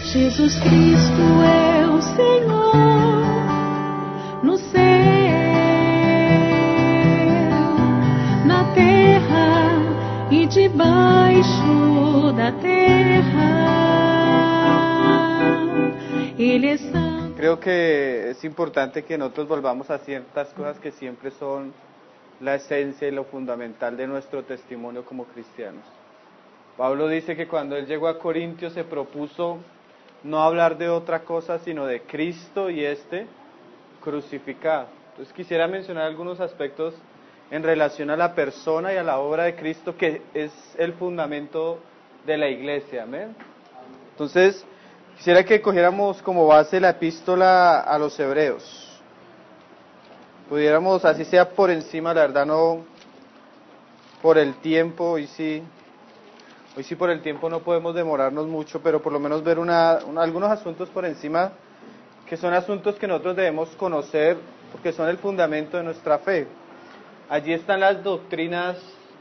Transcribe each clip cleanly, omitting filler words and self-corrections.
Jesus Cristo é o Senhor no céu, na terra e debaixo da terra. Ele é santo. Creo que es importante que nosotros volvamos a ciertas cosas que siempre son la esencia y lo fundamental de nuestro testimonio como cristianos. Pablo dice que cuando él llegó a Corintios se propuso no hablar de otra cosa sino de Cristo y crucificado. Entonces quisiera mencionar algunos aspectos en relación a la persona y a la obra de Cristo, que es el fundamento de la iglesia. Amén. Entonces quisiera que cogiéramos como base la epístola a los Hebreos. Pudiéramos, así sea por encima, la verdad no por el tiempo, hoy sí por el tiempo no podemos demorarnos mucho, pero por lo menos ver algunos asuntos por encima, que son asuntos que nosotros debemos conocer, porque son el fundamento de nuestra fe. Allí están las doctrinas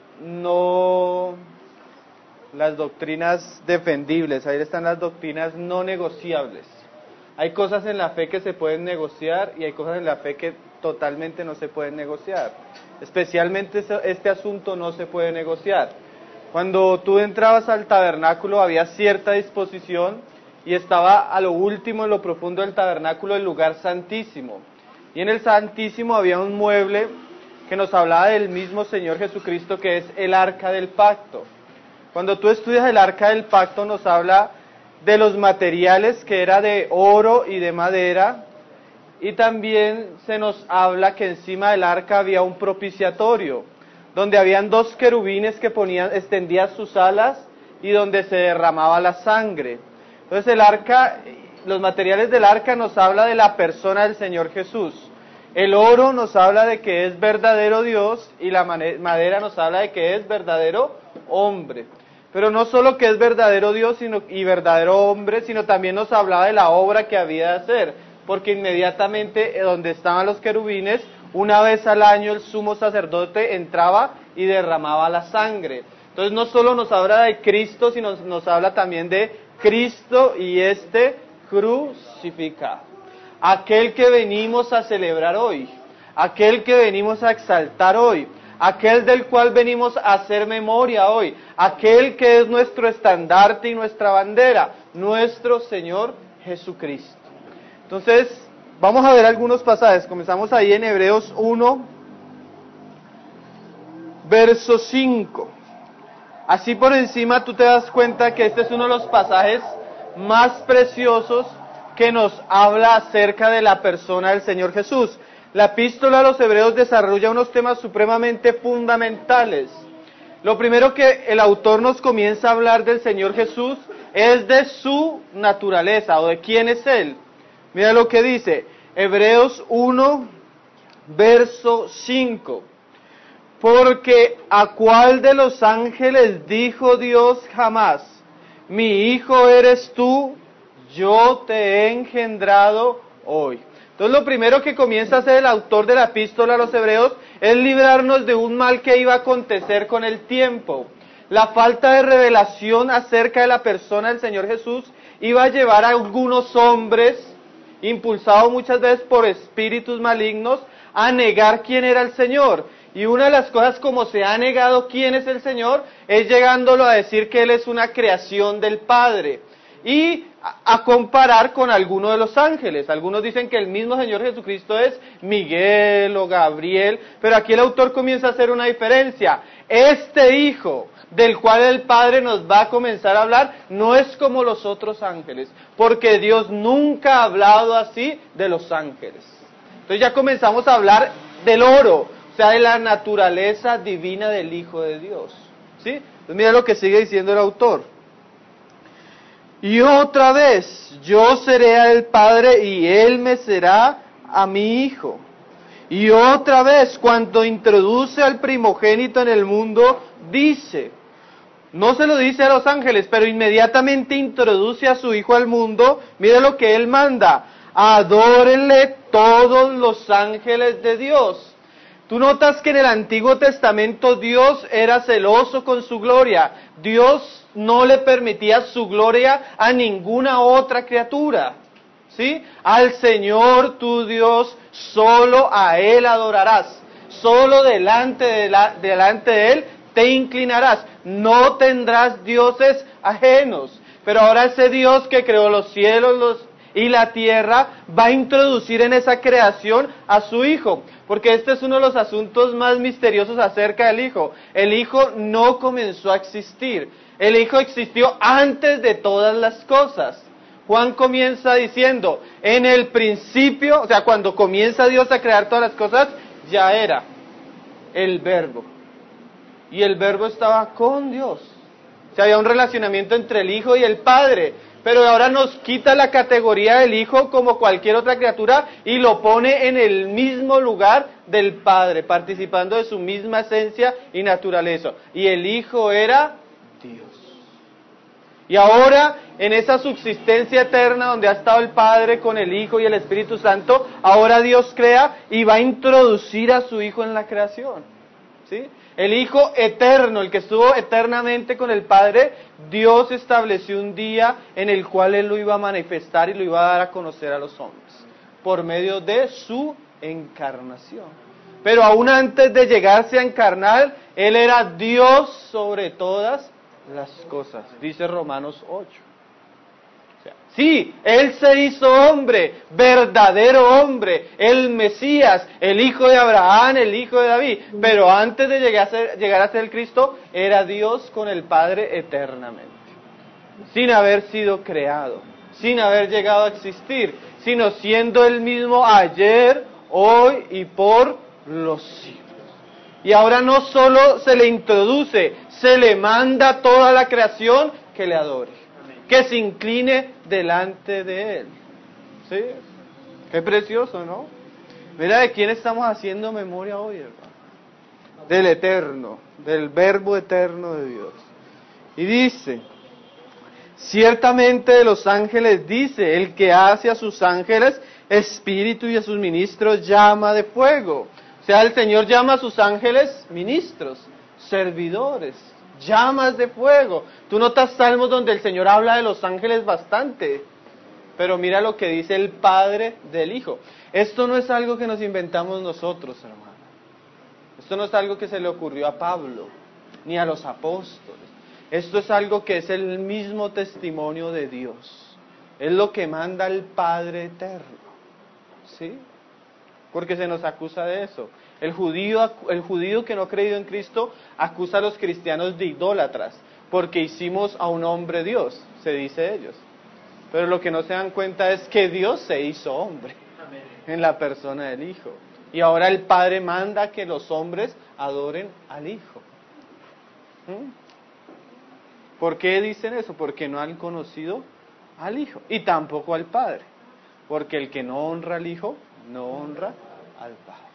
defendibles, ahí están las doctrinas no negociables. Hay cosas en la fe que se pueden negociar y hay cosas en la fe que totalmente no se pueden negociar. Especialmente este asunto no se puede negociar. Cuando tú entrabas al tabernáculo había cierta disposición y estaba a lo último, en lo profundo del tabernáculo, el lugar santísimo. Y en el santísimo había un mueble que nos hablaba del mismo Señor Jesucristo, que es el arca del pacto. Cuando tú estudias el arca del pacto nos habla de los materiales, que era de oro y de madera, y también se nos habla que encima del arca había un propiciatorio, donde habían dos querubines que extendían sus alas y donde se derramaba la sangre. Entonces el arca, los materiales del arca nos habla de la persona del Señor Jesús. El oro nos habla de que es verdadero Dios y la madera nos habla de que es verdadero hombre. Pero no solo que es verdadero Dios y verdadero hombre, sino también nos hablaba de la obra que había de hacer, porque inmediatamente donde estaban los querubines, una vez al año el sumo sacerdote entraba y derramaba la sangre. Entonces no solo nos habla de Cristo, sino nos habla también de Cristo y crucificado. Aquel que venimos a celebrar hoy, aquel que venimos a exaltar hoy, aquel del cual venimos a hacer memoria hoy, aquel que es nuestro estandarte y nuestra bandera, nuestro Señor Jesucristo. Entonces, vamos a ver algunos pasajes. Comenzamos ahí en Hebreos 1, verso 5. Así por encima tú te das cuenta que este es uno de los pasajes más preciosos que nos habla acerca de la persona del Señor Jesús. La epístola a los Hebreos desarrolla unos temas supremamente fundamentales. Lo primero que el autor nos comienza a hablar del Señor Jesús es de su naturaleza, o de quién es Él. Mira lo que dice, Hebreos 1, verso 5. Porque ¿a cuál de los ángeles dijo Dios jamás, mi hijo eres tú, yo te he engendrado hoy? Entonces lo primero que comienza a hacer el autor de la epístola a los Hebreos es librarnos de un mal que iba a acontecer con el tiempo. La falta de revelación acerca de la persona del Señor Jesús iba a llevar a algunos hombres, impulsados muchas veces por espíritus malignos, a negar quién era el Señor. Y una de las cosas como se ha negado quién es el Señor, es llegándolo a decir que Él es una creación del Padre. Y a comparar con alguno de los ángeles. Algunos dicen que el mismo Señor Jesucristo es Miguel o Gabriel, pero aquí el autor comienza a hacer una diferencia. Este Hijo, del cual el Padre nos va a comenzar a hablar, no es como los otros ángeles, porque Dios nunca ha hablado así de los ángeles. Entonces ya comenzamos a hablar del oro, o sea, de la naturaleza divina del Hijo de Dios. ¿Sí? Entonces mira lo que sigue diciendo el autor. Y otra vez, yo seré el Padre y Él me será a mi Hijo. Y otra vez, cuando introduce al primogénito en el mundo, dice, no se lo dice a los ángeles, pero inmediatamente introduce a su Hijo al mundo. Mire lo que Él manda, adórenle todos los ángeles de Dios. Tú notas que en el Antiguo Testamento Dios era celoso con su gloria. Dios no le permitía su gloria a ninguna otra criatura. ¿Sí? Al Señor tu Dios, solo a Él adorarás. Solo delante de Él te inclinarás. No tendrás dioses ajenos. Pero ahora ese Dios que creó los cielos y la tierra va a introducir en esa creación a su Hijo. Porque este es uno de los asuntos más misteriosos acerca del Hijo. El Hijo no comenzó a existir. El Hijo existió antes de todas las cosas. Juan comienza diciendo, en el principio, o sea, cuando comienza Dios a crear todas las cosas, ya era el Verbo. Y el Verbo estaba con Dios. O sea, había un relacionamiento entre el Hijo y el Padre. Pero ahora nos quita la categoría del Hijo como cualquier otra criatura y lo pone en el mismo lugar del Padre, participando de su misma esencia y naturaleza. Y el Hijo era Dios. Y ahora, en esa subsistencia eterna donde ha estado el Padre con el Hijo y el Espíritu Santo, ahora Dios crea y va a introducir a su Hijo en la creación. ¿Sí? El Hijo eterno, el que estuvo eternamente con el Padre, Dios estableció un día en el cual Él lo iba a manifestar y lo iba a dar a conocer a los hombres, por medio de su encarnación. Pero aún antes de llegarse a encarnar, Él era Dios sobre todas las cosas, dice Romanos 8. Sí, Él se hizo hombre, verdadero hombre, el Mesías, el Hijo de Abraham, el Hijo de David. Pero antes de llegar a ser el Cristo, era Dios con el Padre eternamente. Sin haber sido creado, sin haber llegado a existir, sino siendo Él mismo ayer, hoy y por los siglos. Y ahora no solo se le introduce, se le manda a toda la creación que le adore. Que se incline delante de Él. ¿Sí? Qué precioso, ¿no? Mira de quién estamos haciendo memoria hoy, hermano. Del Eterno, del Verbo eterno de Dios. Y dice, ciertamente de los ángeles dice, el que hace a sus ángeles espíritu y a sus ministros llama de fuego. O sea, el Señor llama a sus ángeles ministros, servidores. Llamas de fuego. Tú notas salmos donde el Señor habla de los ángeles bastante. Pero mira lo que dice el Padre del Hijo. Esto no es algo que nos inventamos nosotros, hermano. Esto no es algo que se le ocurrió a Pablo, ni a los apóstoles. Esto es algo que es el mismo testimonio de Dios. Es lo que manda el Padre eterno. ¿Sí? Porque se nos acusa de eso. El judío que no ha creído en Cristo acusa a los cristianos de idólatras, porque hicimos a un hombre Dios, se dice ellos. Pero lo que no se dan cuenta es que Dios se hizo hombre en la persona del Hijo. Y ahora el Padre manda que los hombres adoren al Hijo. ¿Por qué dicen eso? Porque no han conocido al Hijo y tampoco al Padre. Porque el que no honra al Hijo, no honra al Padre.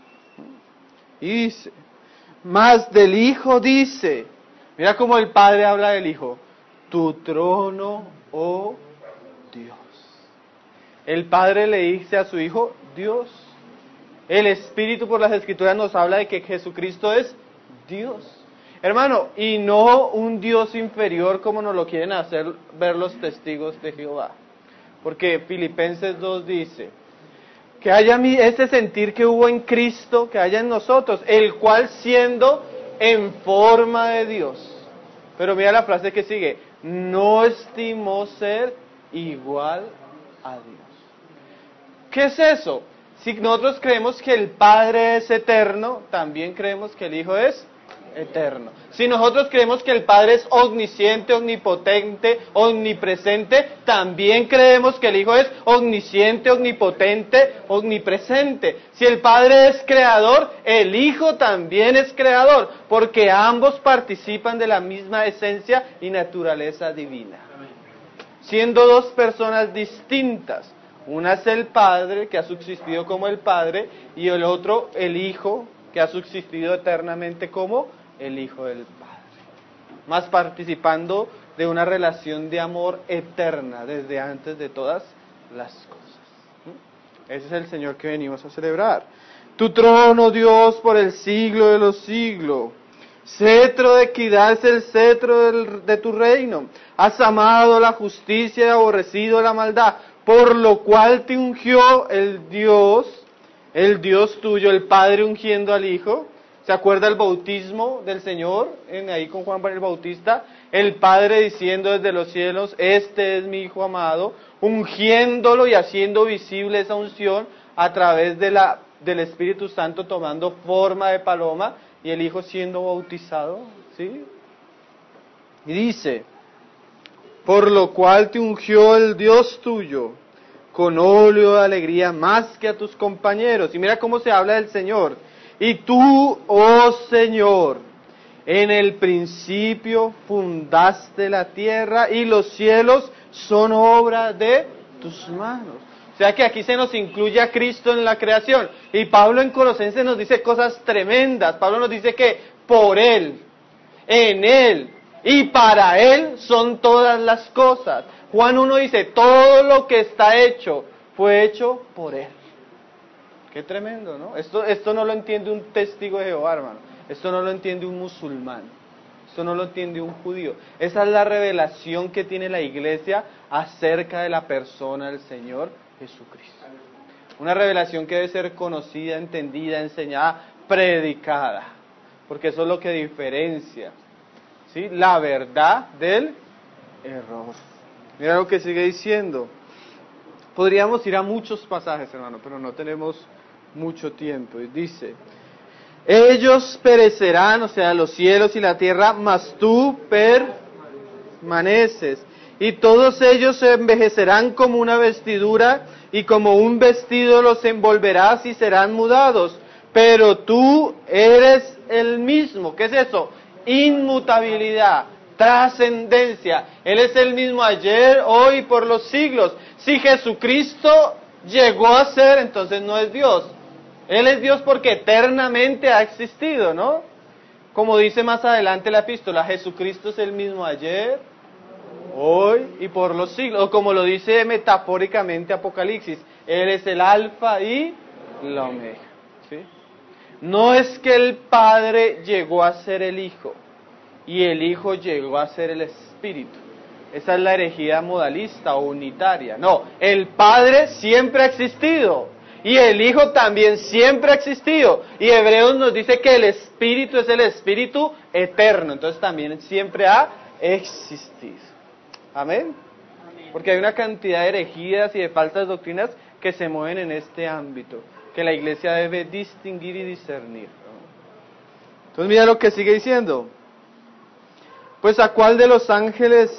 Y dice, más del Hijo dice, mira cómo el Padre habla del Hijo, tu trono, oh Dios. El Padre le dice a su Hijo, Dios. El Espíritu por las Escrituras nos habla de que Jesucristo es Dios. Hermano, y no un Dios inferior como nos lo quieren hacer ver los testigos de Jehová. Porque Filipenses 2 dice, que haya ese sentir que hubo en Cristo, que haya en nosotros, el cual siendo en forma de Dios. Pero mira la frase que sigue, no estimó ser igual a Dios. ¿Qué es eso? Si nosotros creemos que el Padre es eterno, también creemos que el Hijo es eterno. Si nosotros creemos que el Padre es omnisciente, omnipotente, omnipresente, también creemos que el Hijo es omnisciente, omnipotente, omnipresente. Si el Padre es creador, el Hijo también es creador, porque ambos participan de la misma esencia y naturaleza divina. Siendo dos personas distintas, una es el Padre, que ha subsistido como el Padre, y el otro, el Hijo, que ha subsistido eternamente como el Hijo del Padre, más participando de una relación de amor eterna desde antes de todas las cosas. Ese es el Señor que venimos a celebrar. Tu trono, Dios, por el siglo de los siglos. Cetro de equidad es el cetro de tu reino. Has amado la justicia y aborrecido la maldad, por lo cual te ungió el Dios tuyo, el Padre ungiendo al Hijo. ¿Se acuerda el bautismo del Señor? Ahí con Juan el Bautista, el Padre diciendo desde los cielos, este es mi Hijo amado, ungiéndolo y haciendo visible esa unción a través del Espíritu Santo tomando forma de paloma, y el Hijo siendo bautizado, ¿sí? Y dice, por lo cual te ungió el Dios tuyo, con óleo de alegría más que a tus compañeros. Y mira cómo se habla del Señor. Y tú, oh Señor, en el principio fundaste la tierra y los cielos son obra de tus manos. O sea que aquí se nos incluye a Cristo en la creación. Y Pablo en Colosenses nos dice cosas tremendas. Pablo nos dice que por Él, en Él y para Él son todas las cosas. Juan 1 dice, todo lo que está hecho fue hecho por Él. Qué tremendo, ¿no? Esto no lo entiende un testigo de Jehová, hermano. Esto no lo entiende un musulmán. Esto no lo entiende un judío. Esa es la revelación que tiene la iglesia acerca de la persona del Señor Jesucristo. Una revelación que debe ser conocida, entendida, enseñada, predicada. Porque eso es lo que diferencia, ¿sí?, la verdad del error. Mira lo que sigue diciendo. Podríamos ir a muchos pasajes, hermano, pero no tenemos mucho tiempo. Y dice, ellos perecerán, o sea, los cielos y la tierra, mas tú permaneces. Y todos ellos se envejecerán como una vestidura, y como un vestido los envolverás y serán mudados. Pero tú eres el mismo. ¿Qué es eso? Inmutabilidad, trascendencia. Él es el mismo ayer, hoy, por los siglos. Si Jesucristo llegó a ser, entonces no es Dios. Él es Dios porque eternamente ha existido, ¿no? Como dice más adelante la epístola, Jesucristo es el mismo ayer, hoy y por los siglos. O como lo dice metafóricamente Apocalipsis, Él es el alfa y la omega, ¿sí? No es que el Padre llegó a ser el Hijo y el Hijo llegó a ser el Espíritu. Esa es la herejía modalista o unitaria. No, el Padre siempre ha existido y el Hijo también siempre ha existido. Y Hebreos nos dice que el Espíritu es el Espíritu eterno, entonces también siempre ha existido. ¿Amén? Porque hay una cantidad de herejías y de falsas doctrinas que se mueven en este ámbito, que la iglesia debe distinguir y discernir, ¿no? Entonces mira lo que sigue diciendo. Pues ¿a cuál de los ángeles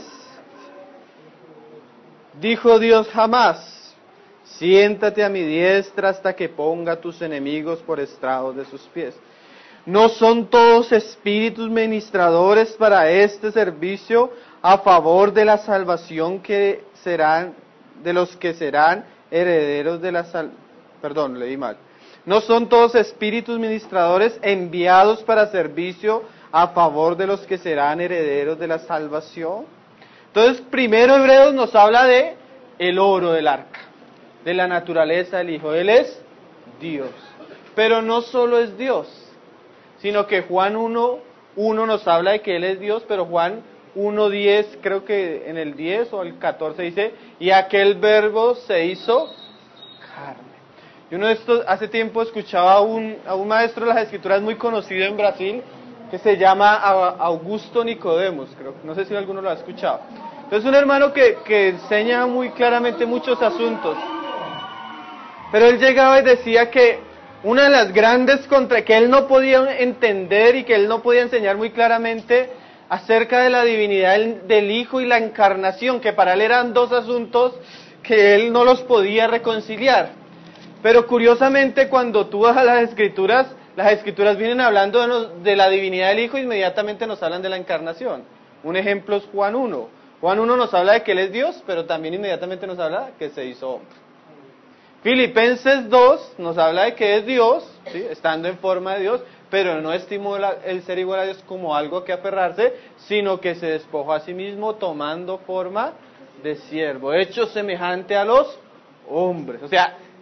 dijo Dios jamás? Siéntate a mi diestra hasta que ponga a tus enemigos por estrados de sus pies. ¿No son todos espíritus ministradores para este servicio a favor de la salvación que serán, de los que serán herederos de la salvación? Perdón, leí mal. ¿No son todos espíritus ministradores enviados para servicio a favor de los que serán herederos de la salvación? Entonces, primero Hebreos nos habla de el oro del arca, de la naturaleza del Hijo. Él es Dios. Pero no solo es Dios, sino que Juan 1 nos habla de que Él es Dios, pero Juan 1:10, creo que en el 10 o el 14 dice, y aquel verbo se hizo carne. Y uno de estos, hace tiempo escuchaba a un maestro de las Escrituras muy conocido en Brasil, que se llama Augusto Nicodemos, creo, no sé si alguno lo ha escuchado. Entonces un hermano que enseña muy claramente muchos asuntos, pero él llegaba y decía que una de las grandes que él no podía entender y que él no podía enseñar muy claramente acerca de la divinidad del Hijo y la encarnación, que para él eran dos asuntos que él no los podía reconciliar. Pero curiosamente cuando tú vas a las Escrituras vienen hablando de la divinidad del Hijo y inmediatamente nos hablan de la encarnación. Un ejemplo es Juan 1. Juan 1 nos habla de que Él es Dios, pero también inmediatamente nos habla que se hizo hombre. Filipenses 2 nos habla de que es Dios, ¿sí?, estando en forma de Dios, pero no estimó el ser igual a Dios como algo que aferrarse, sino que se despojó a sí mismo tomando forma de siervo, hecho semejante a los hombres. O sea,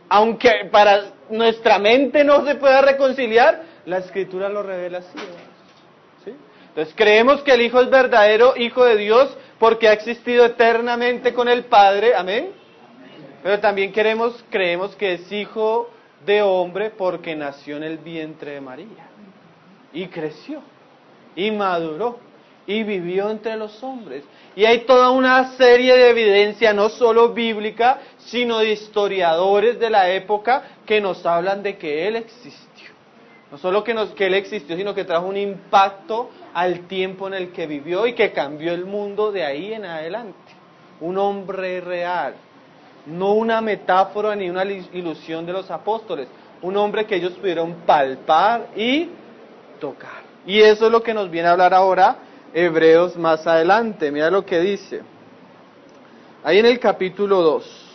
aunque para nuestra mente no se pueda reconciliar, la Escritura lo revela así. ¿Sí? Entonces creemos que el Hijo es verdadero Hijo de Dios porque ha existido eternamente con el Padre, amén. Pero también creemos que es Hijo de hombre porque nació en el vientre de María y creció y maduró y vivió entre los hombres. Y hay toda una serie de evidencia, no solo bíblica, sino de historiadores de la época que nos hablan de que Él existió. No solo que Él existió, sino que trajo un impacto al tiempo en el que vivió y que cambió el mundo de ahí en adelante. Un hombre real, no una metáfora ni una ilusión de los apóstoles. Un hombre que ellos pudieron palpar y tocar. Y eso es lo que nos viene a hablar ahora Hebreos más adelante. Mira lo que dice. Ahí en el capítulo 2.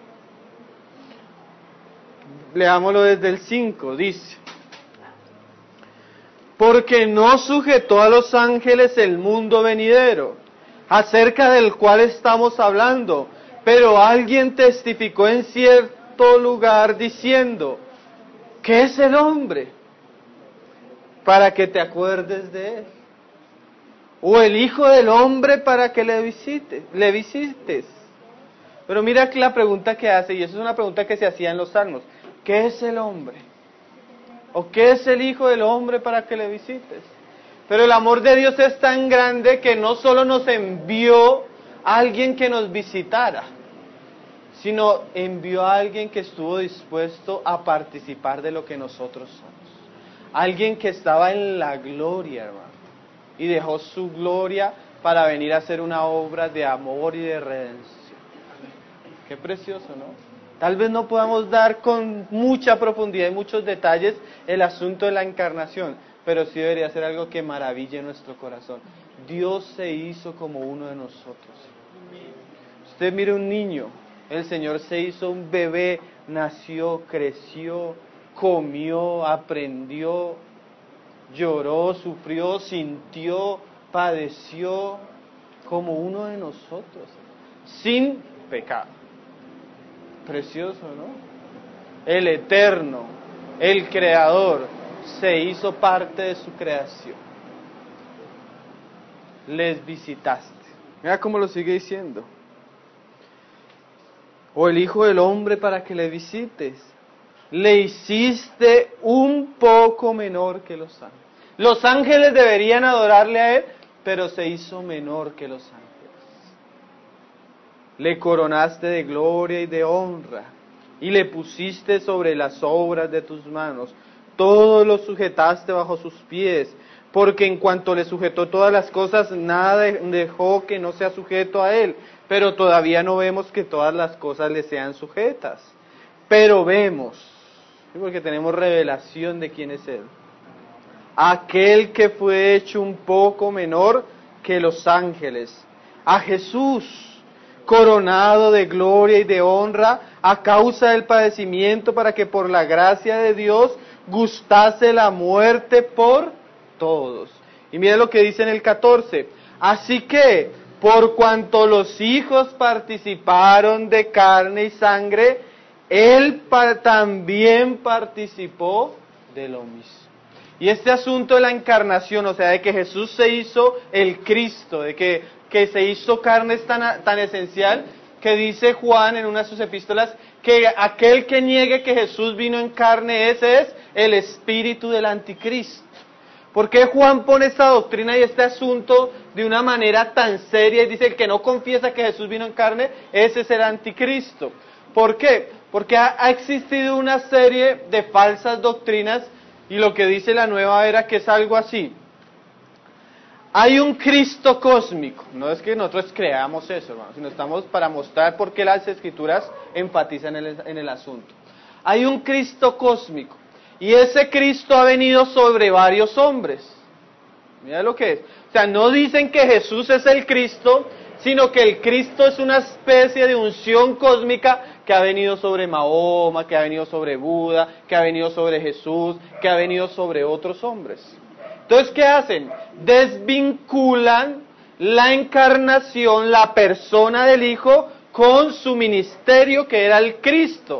Leámoslo desde el 5. Dice: porque no sujetó a los ángeles el mundo venidero, acerca del cual estamos hablando, pero alguien testificó en cierto lugar diciendo: ¿qué es el hombre para que te acuerdes de él? ¿O el Hijo del hombre para que le visites? Pero mira aquí la pregunta que hace, y eso es una pregunta que se hacía en los Salmos: ¿qué es el hombre? ¿O qué es el Hijo del hombre para que le visites? Pero el amor de Dios es tan grande que no solo nos envió a alguien que nos visitara, sino envió a alguien que estuvo dispuesto a participar de lo que nosotros somos. Alguien que estaba en la gloria, hermano, y dejó su gloria para venir a hacer una obra de amor y de redención. Qué precioso, ¿no? Tal vez no podamos dar con mucha profundidad y muchos detalles el asunto de la encarnación, pero sí debería ser algo que maraville nuestro corazón. Dios se hizo como uno de nosotros. Usted mire un niño, el Señor se hizo un bebé, nació, creció, comió, aprendió, lloró, sufrió, sintió, padeció, como uno de nosotros, sin pecado. Precioso, ¿no? El Eterno, el Creador, se hizo parte de su creación. Les visitaste. Mira cómo lo sigue diciendo. O el Hijo del hombre para que le visites. Le hiciste un poco menor que los ángeles. Los ángeles deberían adorarle a Él, pero se hizo menor que los ángeles. Le coronaste de gloria y de honra, y le pusiste sobre las obras de tus manos. Todo lo sujetaste bajo sus pies, porque en cuanto le sujetó todas las cosas, nada dejó que no sea sujeto a Él. Pero todavía no vemos que todas las cosas le sean sujetas. Pero vemos, porque tenemos revelación de quién es Él. Aquel que fue hecho un poco menor que los ángeles, a Jesús, coronado de gloria y de honra a causa del padecimiento, para que por la gracia de Dios gustase la muerte por todos. Y mira lo que dice en el 14. Así que, por cuanto los hijos participaron de carne y sangre, Él también participó de lo mismo. Y este asunto de la encarnación, o sea, de que Jesús se hizo el Cristo, de que se hizo carne es tan esencial, que dice Juan en una de sus epístolas, que aquel que niegue que Jesús vino en carne, ese es el espíritu del anticristo. ¿Por qué Juan pone esta doctrina y este asunto de una manera tan seria y dice: el que no confiesa que Jesús vino en carne, ese es el anticristo? ¿Por qué? Porque ha existido una serie de falsas doctrinas, y lo que dice la nueva era, que es algo así: hay un Cristo cósmico. No es que nosotros creamos eso, hermano, sino estamos para mostrar por qué las Escrituras enfatizan en el asunto. Hay un Cristo cósmico, y ese Cristo ha venido sobre varios hombres. Mira lo que es. O sea, no dicen que Jesús es el Cristo, sino que el Cristo es una especie de unción cósmica que ha venido sobre Mahoma, que ha venido sobre Buda, que ha venido sobre Jesús, que ha venido sobre otros hombres. Entonces, ¿qué hacen? Desvinculan la encarnación, la persona del Hijo, con su ministerio, que era el Cristo.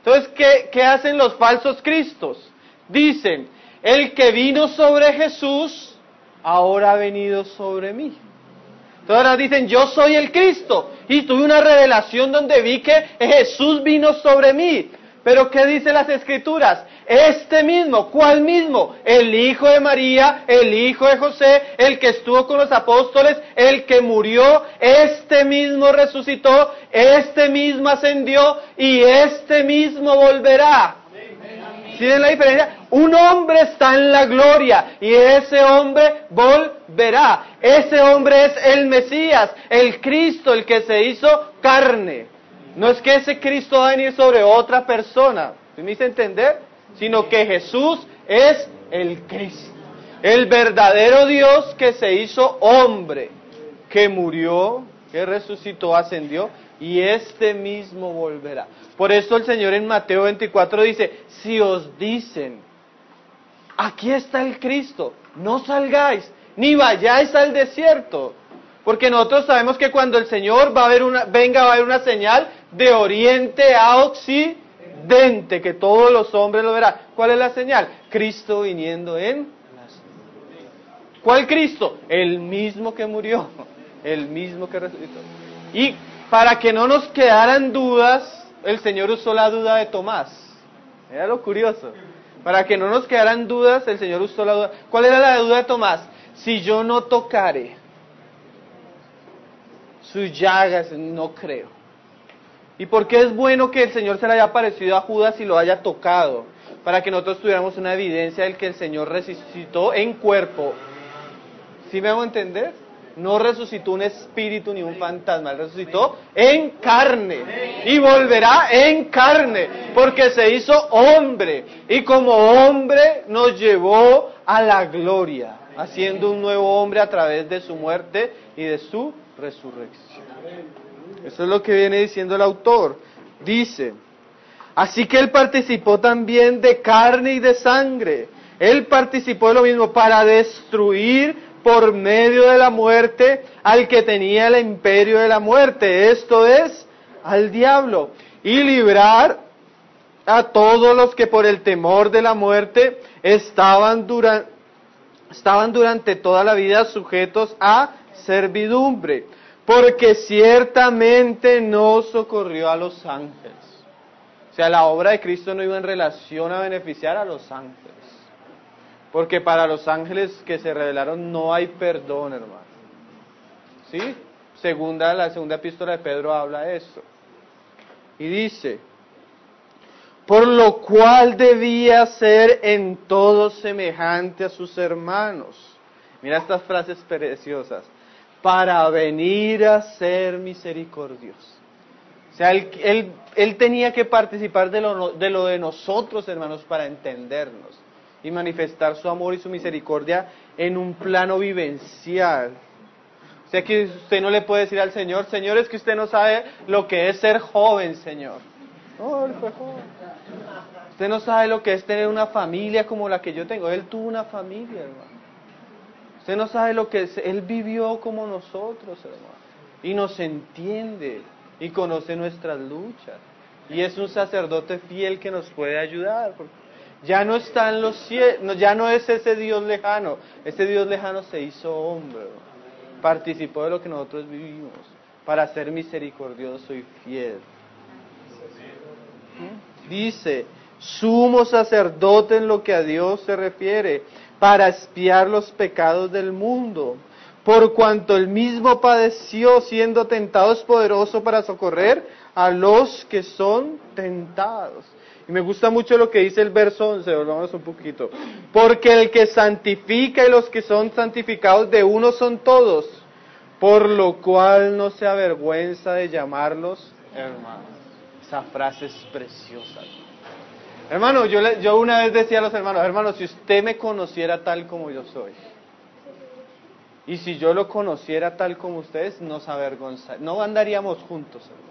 Entonces, ¿qué hacen los falsos cristos? Dicen, el que vino sobre Jesús, ahora ha venido sobre mí. Entonces ahora dicen, yo soy el Cristo, y tuve una revelación donde vi que Jesús vino sobre mí. Pero ¿qué dicen las Escrituras? Este mismo, ¿cuál mismo? El Hijo de María, el Hijo de José, el que estuvo con los apóstoles, el que murió, este mismo resucitó, este mismo ascendió, y este mismo volverá. ¿Sí ven la diferencia? Un hombre está en la gloria y ese hombre volverá. Ese hombre es el Mesías, el Cristo, el que se hizo carne. No es que ese Cristo va a venir sobre otra persona, ¿sí me hice entender? Sino que Jesús es el Cristo, el verdadero Dios que se hizo hombre, que murió, que resucitó, ascendió, y este mismo volverá. Por eso el Señor en Mateo 24 dice, si os dicen, aquí está el Cristo, no salgáis, ni vayáis al desierto. Porque nosotros sabemos que cuando el Señor va a haber una señal de oriente a occidente, que todos los hombres lo verán. ¿Cuál es la señal? Cristo viniendo en las nubes. ¿Cuál Cristo? El mismo que murió, el mismo que resucitó. Y para que no nos quedaran dudas, el Señor usó la duda de Tomás. Era lo curioso. Para que no nos quedaran dudas, el Señor usó la duda. ¿Cuál era la duda de Tomás? Si yo no tocare sus llagas, no creo. ¿Y por qué es bueno que el Señor se le haya aparecido a Judas y lo haya tocado? Para que nosotros tuviéramos una evidencia del que el Señor resucitó en cuerpo. ¿Sí me hago entender? No resucitó un espíritu ni un fantasma, Él resucitó en carne. Y volverá en carne, porque se hizo hombre. Y como hombre nos llevó a la gloria, haciendo un nuevo hombre a través de su muerte y de su resurrección. Eso es lo que viene diciendo el autor. Dice, así que Él participó también de carne y de sangre. Él participó de lo mismo para destruir por medio de la muerte al que tenía el imperio de la muerte, esto es, al diablo, y librar a todos los que por el temor de la muerte estaban durante toda la vida sujetos a servidumbre, porque ciertamente no socorrió a los ángeles. O sea, la obra de Cristo no iba en relación a beneficiar a los ángeles. Porque para los ángeles que se rebelaron no hay perdón, hermano. ¿Sí? La segunda epístola de Pedro habla de eso. Y dice, por lo cual debía ser en todo semejante a sus hermanos. Mira estas frases preciosas. Para venir a ser misericordioso. O sea, él tenía que participar de lo de nosotros, hermanos, para entendernos. Y manifestar su amor y su misericordia en un plano vivencial. O sea que usted no le puede decir al Señor, Señor, es que usted no sabe lo que es ser joven, Señor. No, Él fue joven. Usted no sabe lo que es tener una familia como la que yo tengo. Él tuvo una familia, hermano. Usted no sabe lo que es, Él vivió como nosotros, hermano. Y nos entiende y conoce nuestras luchas. Y es un sacerdote fiel que nos puede ayudar. Ya no está en los cielos, ya no es ese Dios lejano. Ese Dios lejano se hizo hombre, participó de lo que nosotros vivimos, para ser misericordioso y fiel. Dice, sumo sacerdote en lo que a Dios se refiere, para expiar los pecados del mundo, por cuanto él mismo padeció, siendo tentado, es poderoso para socorrer a los que son tentados. Y me gusta mucho lo que dice el verso 11, volvamos un poquito. Porque el que santifica y los que son santificados de uno son todos, por lo cual no se avergüenza de llamarlos hermanos. Esa frase es preciosa. Hermano, yo una vez decía a los hermanos, si usted me conociera tal como yo soy, y si yo lo conociera tal como ustedes, nos avergonzaría, no andaríamos juntos, hermano.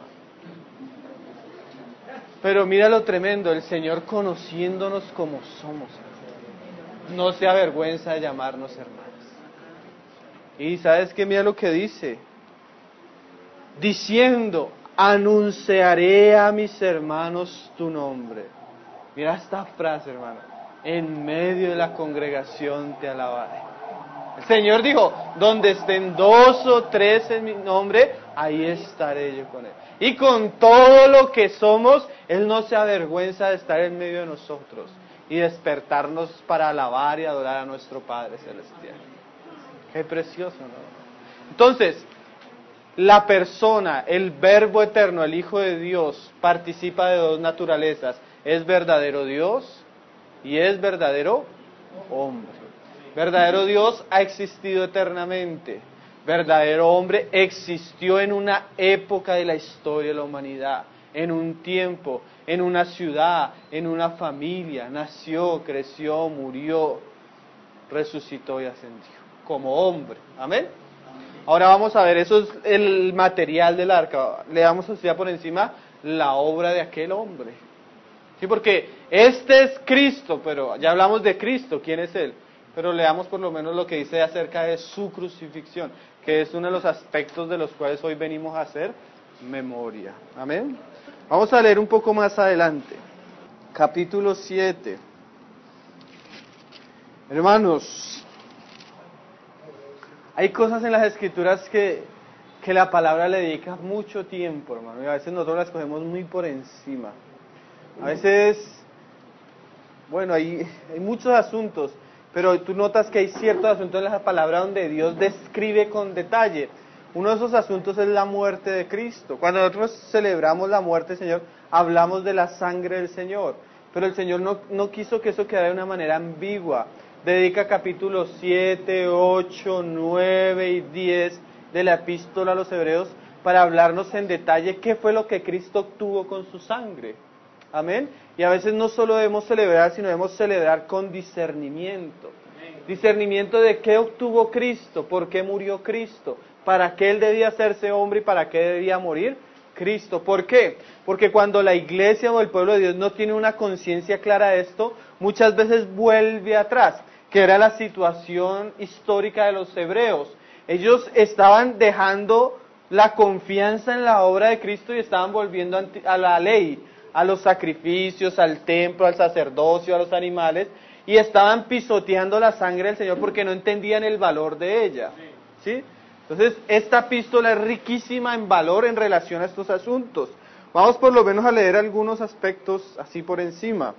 Pero mira lo tremendo, el Señor conociéndonos como somos, no se avergüenza de llamarnos hermanos. Y ¿sabes qué? Mira lo que dice. Diciendo, anunciaré a mis hermanos tu nombre. Mira esta frase, hermano. En medio de la congregación te alabaré. El Señor dijo, donde estén 2 o 3 en mi nombre, ahí estaré yo con Él. Y con todo lo que somos, Él no se avergüenza de estar en medio de nosotros y despertarnos para alabar y adorar a nuestro Padre Celestial. Qué precioso, ¿no? Entonces, la persona, el Verbo eterno, el Hijo de Dios, participa de 2 naturalezas. Es verdadero Dios y es verdadero hombre. Verdadero Dios ha existido eternamente. Verdadero hombre existió en una época de la historia de la humanidad, en un tiempo, en una ciudad, en una familia. Nació, creció, murió, resucitó y ascendió como hombre. Amén. Ahora vamos a ver, eso es el material del arca. Leamos así por encima la obra de aquel hombre. Sí, porque este es Cristo, pero ya hablamos de Cristo, ¿quién es Él? Pero leamos por lo menos lo que dice acerca de su crucifixión, que es uno de los aspectos de los cuales hoy venimos a hacer memoria. Amén. Vamos a leer un poco más adelante. Capítulo 7. Hermanos, hay cosas en las Escrituras que la palabra le dedica mucho tiempo, hermano, y a veces nosotros las cogemos muy por encima. A veces, bueno, hay muchos asuntos, pero tú notas que hay ciertos asuntos en la palabra donde Dios describe con detalle. Uno de esos asuntos es la muerte de Cristo. Cuando nosotros celebramos la muerte del Señor, hablamos de la sangre del Señor. Pero el Señor no quiso que eso quedara de una manera ambigua. Dedica capítulos 7, 8, 9 y 10 de la epístola a los Hebreos para hablarnos en detalle qué fue lo que Cristo obtuvo con su sangre. Amén. Y a veces no solo debemos celebrar, sino debemos celebrar con discernimiento. Discernimiento de qué obtuvo Cristo, por qué murió Cristo, para qué Él debía hacerse hombre y para qué debía morir Cristo. ¿Por qué? Porque cuando la iglesia o el pueblo de Dios no tiene una conciencia clara de esto, muchas veces vuelve atrás, que era la situación histórica de los hebreos. Ellos estaban dejando la confianza en la obra de Cristo y estaban volviendo a la ley, a los sacrificios, al templo, al sacerdocio, a los animales, y estaban pisoteando la sangre del Señor porque no entendían el valor de ella. ¿Sí? Entonces, esta epístola es riquísima en valor en relación a estos asuntos. Vamos por lo menos a leer algunos aspectos así por encima.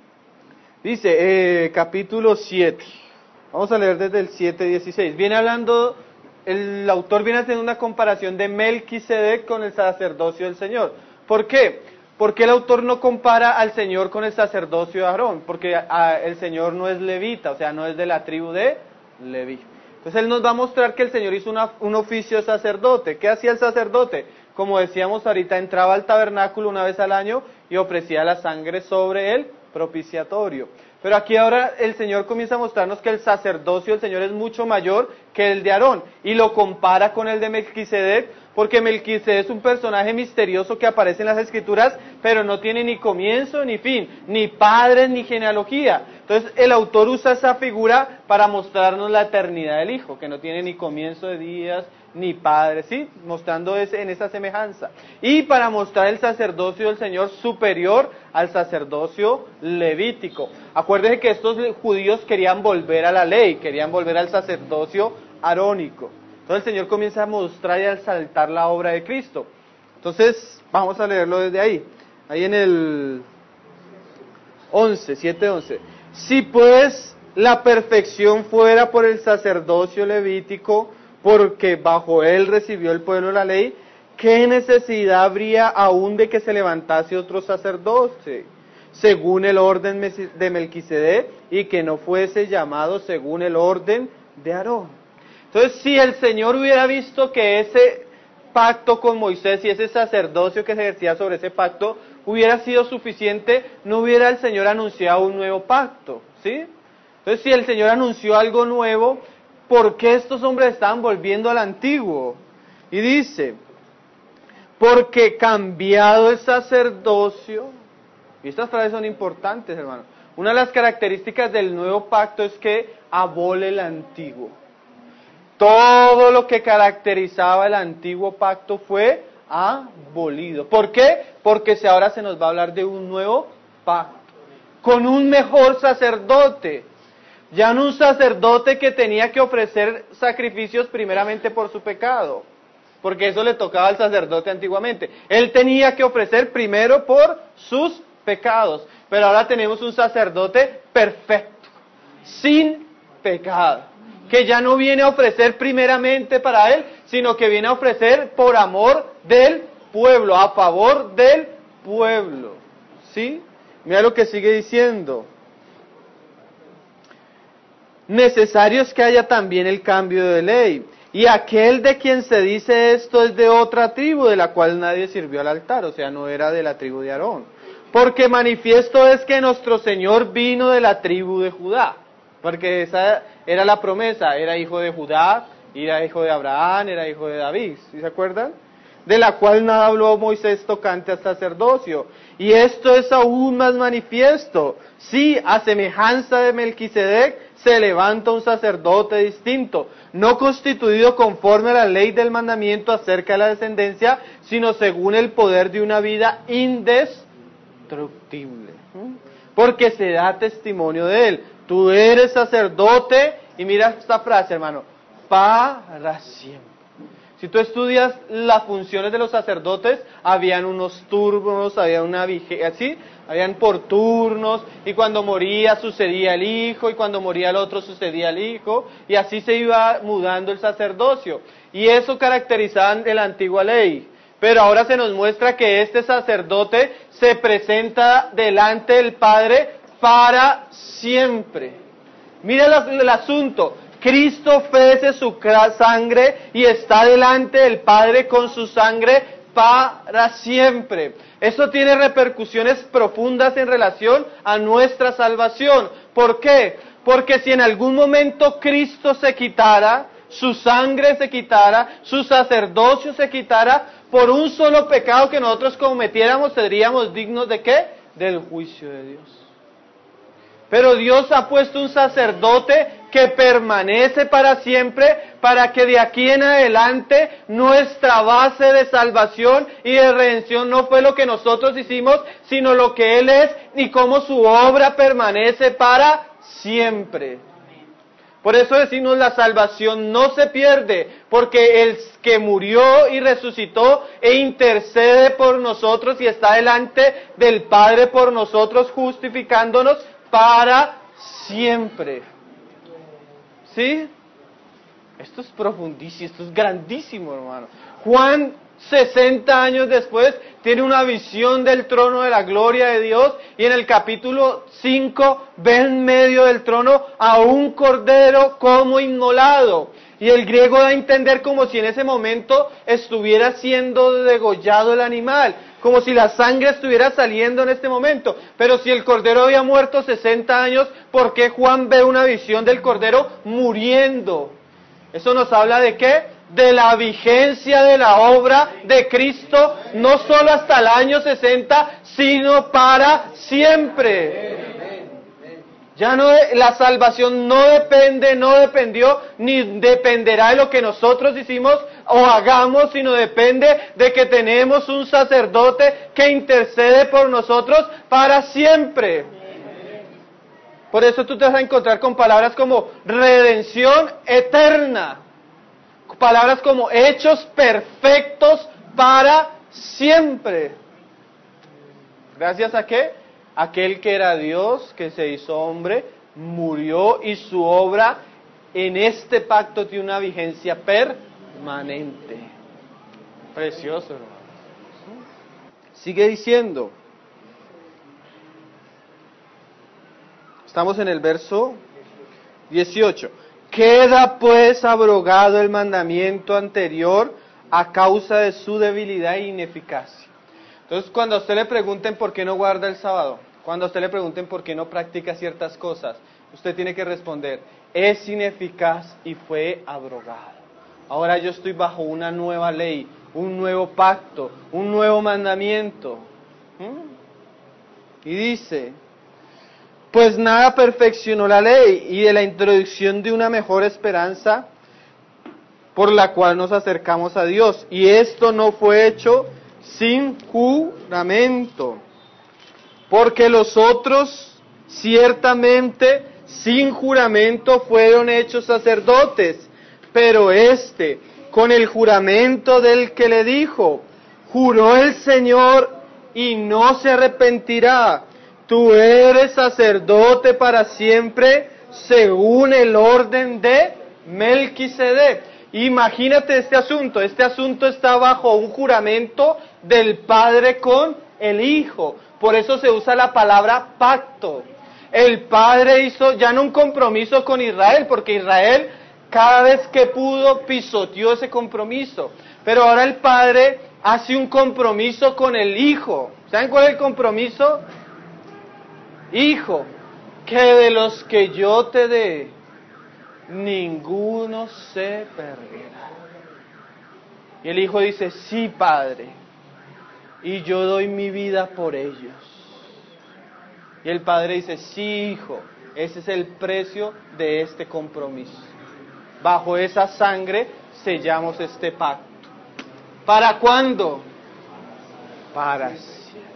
Dice, capítulo 7. Vamos a leer desde el 7:16. Viene hablando, el autor viene haciendo una comparación de Melquisedec con el sacerdocio del Señor. ¿Por qué? Porque el autor no compara al Señor con el sacerdocio de Aarón, porque el Señor no es levita, o sea, no es de la tribu de Leví. Entonces Él nos va a mostrar que el Señor hizo un oficio de sacerdote. ¿Qué hacía el sacerdote? Como decíamos ahorita, entraba al tabernáculo una vez al año y ofrecía la sangre sobre el propiciatorio. Pero aquí ahora el Señor comienza a mostrarnos que el sacerdocio del Señor es mucho mayor que el de Aarón, y lo compara con el de Melquisedec, porque Melquisedec es un personaje misterioso que aparece en las Escrituras, pero no tiene ni comienzo ni fin, ni padres ni genealogía. Entonces el autor usa esa figura para mostrarnos la eternidad del Hijo, que no tiene ni comienzo de días, ni padre, ¿sí? Mostrando en esa semejanza. Y para mostrar el sacerdocio del Señor superior al sacerdocio levítico. Acuérdense que estos judíos querían volver a la ley, querían volver al sacerdocio arónico. Entonces el Señor comienza a mostrar y a exaltar la obra de Cristo. Entonces, vamos a leerlo desde ahí. Ahí en el 7:11. Si pues la perfección fuera por el sacerdocio levítico, porque bajo él recibió el pueblo la ley, ¿qué necesidad habría aún de que se levantase otro sacerdote, según el orden de Melquisedec, y que no fuese llamado según el orden de Aarón? Entonces, si el Señor hubiera visto que ese pacto con Moisés y ese sacerdocio que se ejercía sobre ese pacto hubiera sido suficiente, no hubiera el Señor anunciado un nuevo pacto, ¿sí? Entonces, si el Señor anunció algo nuevo, ¿por qué estos hombres estaban volviendo al antiguo? Y dice, porque cambiado el sacerdocio, y estas frases son importantes, hermano. Una de las características del nuevo pacto es que abole el antiguo. Todo lo que caracterizaba el antiguo pacto fue abolido. ¿Por qué? Porque ahora se nos va a hablar de un nuevo pacto, con un mejor sacerdote. Ya no un sacerdote que tenía que ofrecer sacrificios primeramente por su pecado, porque eso le tocaba al sacerdote antiguamente. Él tenía que ofrecer primero por sus pecados, pero ahora tenemos un sacerdote perfecto, sin pecado, que ya no viene a ofrecer primeramente para él, sino que viene a ofrecer por amor del pueblo, a favor del pueblo. ¿Sí? Mira lo que sigue diciendo. Necesario es que haya también el cambio de ley. Y aquel de quien se dice esto es de otra tribu, de la cual nadie sirvió al altar, o sea, no era de la tribu de Aarón. Porque manifiesto es que nuestro Señor vino de la tribu de Judá, porque esa era la promesa, era hijo de Judá, era hijo de Abraham, era hijo de David, ¿sí se acuerdan? De la cual nada habló Moisés tocante al sacerdocio. Y esto es aún más manifiesto. Sí, a semejanza de Melquisedec, se levanta un sacerdote distinto, no constituido conforme a la ley del mandamiento acerca de la descendencia, sino según el poder de una vida indestructible. Porque se da testimonio de él. Tú eres sacerdote, y mira esta frase, hermano, para siempre. Si tú estudias las funciones de los sacerdotes, habían unos turnos, había una vigilia, ¿sí? Habían por turnos, y cuando moría sucedía el hijo, y cuando moría el otro sucedía el hijo, y así se iba mudando el sacerdocio. Y eso caracterizaba en la antigua ley. Pero ahora se nos muestra que este sacerdote se presenta delante del Padre para siempre. Mira el asunto. Cristo ofrece su sangre y está delante del Padre con su sangre para siempre. Eso tiene repercusiones profundas en relación a nuestra salvación. ¿Por qué? Porque si en algún momento Cristo se quitara, su sangre se quitara, su sacerdocio se quitara, por un solo pecado que nosotros cometiéramos, seríamos dignos ¿de qué? Del juicio de Dios. Pero Dios ha puesto un sacerdote que permanece para siempre, para que de aquí en adelante nuestra base de salvación y de redención no fue lo que nosotros hicimos, sino lo que Él es y cómo su obra permanece para siempre. Por eso decimos la salvación no se pierde, porque el que murió y resucitó e intercede por nosotros y está delante del Padre por nosotros, justificándonos para siempre. ¿Sí? Esto es profundísimo, esto es grandísimo, hermano. Juan, 60 años después, tiene una visión del trono de la gloria de Dios, y en el capítulo 5 ve en medio del trono a un cordero como inmolado. Y el griego da a entender como si en ese momento estuviera siendo degollado el animal, como si la sangre estuviera saliendo en este momento. Pero si el cordero había muerto 60 años, ¿por qué Juan ve una visión del cordero muriendo? Eso nos habla ¿de qué? De la vigencia de la obra de Cristo, no solo hasta el año 60, sino para siempre. Ya no, la salvación no depende, no dependió, ni dependerá de lo que nosotros hicimos o hagamos, sino depende de que tenemos un sacerdote que intercede por nosotros para siempre. Por eso tú te vas a encontrar con palabras como redención eterna, palabras como hechos perfectos para siempre. ¿Gracias a qué? Aquel que era Dios, que se hizo hombre, murió y su obra en este pacto tiene una vigencia permanente. Precioso, hermano. Sigue diciendo. Estamos en el verso 18. Queda pues abrogado el mandamiento anterior a causa de su debilidad e ineficacia. Entonces, cuando a usted le pregunten por qué no guarda el sábado, cuando a usted le pregunten por qué no practica ciertas cosas, usted tiene que responder, es ineficaz y fue abrogado. Ahora yo estoy bajo una nueva ley, un nuevo pacto, un nuevo mandamiento. Y dice, pues nada perfeccionó la ley, y de la introducción de una mejor esperanza, por la cual nos acercamos a Dios. Y esto no fue hecho sin juramento, porque los otros ciertamente sin juramento fueron hechos sacerdotes, pero este, con el juramento del que le dijo, juró el Señor y no se arrepentirá, tú eres sacerdote para siempre, según el orden de Melquisedec. Imagínate este asunto está bajo un juramento del Padre con el Hijo, por eso se usa la palabra pacto. El Padre hizo ya no un compromiso con Israel, porque Israel cada vez que pudo pisoteó ese compromiso, pero ahora el Padre hace un compromiso con el Hijo. ¿Saben cuál es el compromiso? Hijo, que de los que yo te dé, ninguno se perderá. Y el Hijo dice, sí, Padre, y yo doy mi vida por ellos. Y el Padre dice, sí, Hijo, ese es el precio de este compromiso. Bajo esa sangre sellamos este pacto. ¿Para cuándo? Para siempre.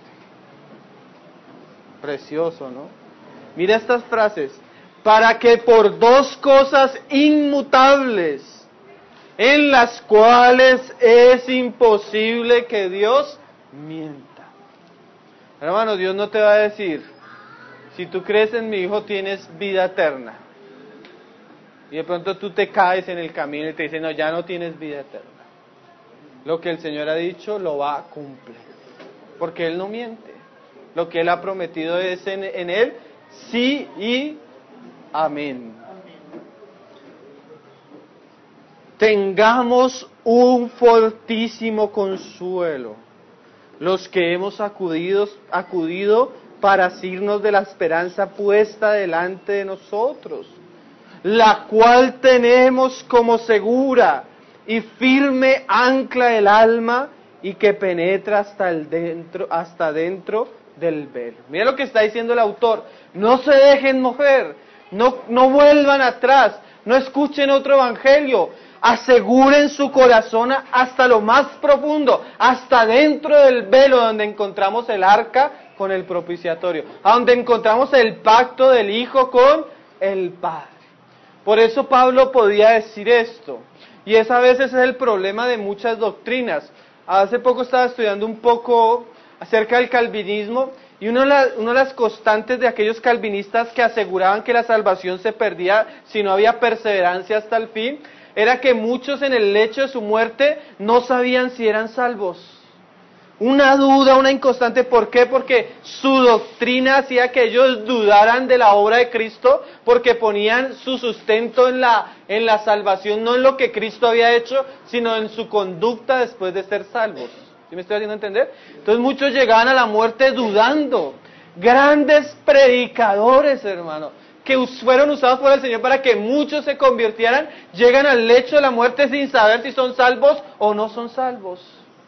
Precioso, ¿no? Mira estas frases. Para que por dos cosas inmutables, en las cuales es imposible que Dios mienta. Hermano, Dios no te va a decir, si tú crees en mi Hijo tienes vida eterna. Y de pronto tú te caes en el camino y te dicen, no, ya no tienes vida eterna. Lo que el Señor ha dicho lo va a cumplir, porque Él no miente. Lo que Él ha prometido es en Él, sí y amén. Tengamos un fortísimo consuelo, los que hemos acudido para asirnos de la esperanza puesta delante de nosotros, la cual tenemos como segura y firme ancla del alma y que penetra hasta dentro del velo. Mira lo que está diciendo el autor. No se dejen mover, no vuelvan atrás, no escuchen otro evangelio. Aseguren su corazón hasta lo más profundo, hasta dentro del velo donde encontramos el arca con el propiciatorio, a donde encontramos el pacto del Hijo con el Padre. Por eso Pablo podía decir esto. Y esa a veces es el problema de muchas doctrinas. Hace poco estaba estudiando un poco acerca del calvinismo, y una de las constantes de aquellos calvinistas que aseguraban que la salvación se perdía si no había perseverancia hasta el fin, era que muchos en el lecho de su muerte no sabían si eran salvos. Una duda, una inconstante. ¿Por qué? Porque su doctrina hacía que ellos dudaran de la obra de Cristo, porque ponían su sustento en la salvación, no en lo que Cristo había hecho, sino en su conducta después de ser salvos. ¿Sí me estoy haciendo entender? Entonces muchos llegaban a la muerte dudando. Grandes predicadores, hermano, que fueron usados por el Señor para que muchos se convirtieran, llegan al lecho de la muerte sin saber si son salvos o no son salvos.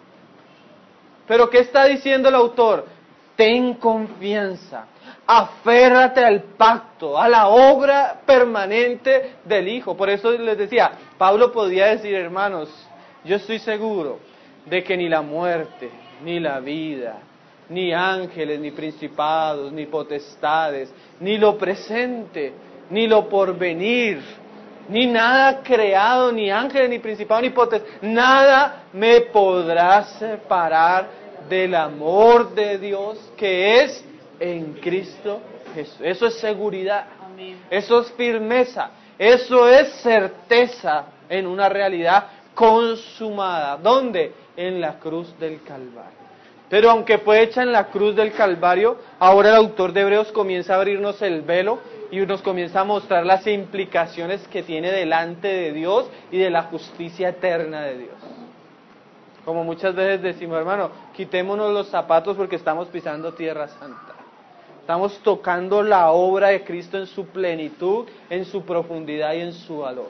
Pero ¿qué está diciendo el autor? Ten confianza, aférrate al pacto, a la obra permanente del Hijo. Por eso les decía, Pablo podía decir, hermanos, yo estoy seguro de que ni la muerte, ni la vida, ni ángeles, ni principados, ni potestades, ni lo presente, ni lo porvenir, ni nada creado, ni ángeles, ni principados, ni potestades, nada me podrá separar del amor de Dios que es en Cristo Jesús. Eso es seguridad, eso es firmeza, eso es certeza en una realidad consumada. ¿Dónde? En la cruz del Calvario. Pero aunque fue hecha en la cruz del Calvario, ahora el autor de Hebreos comienza a abrirnos el velo y nos comienza a mostrar las implicaciones que tiene delante de Dios y de la justicia eterna de Dios. Como muchas veces decimos, hermano, quitémonos los zapatos porque estamos pisando tierra santa. Estamos tocando la obra de Cristo en su plenitud, en su profundidad y en su valor.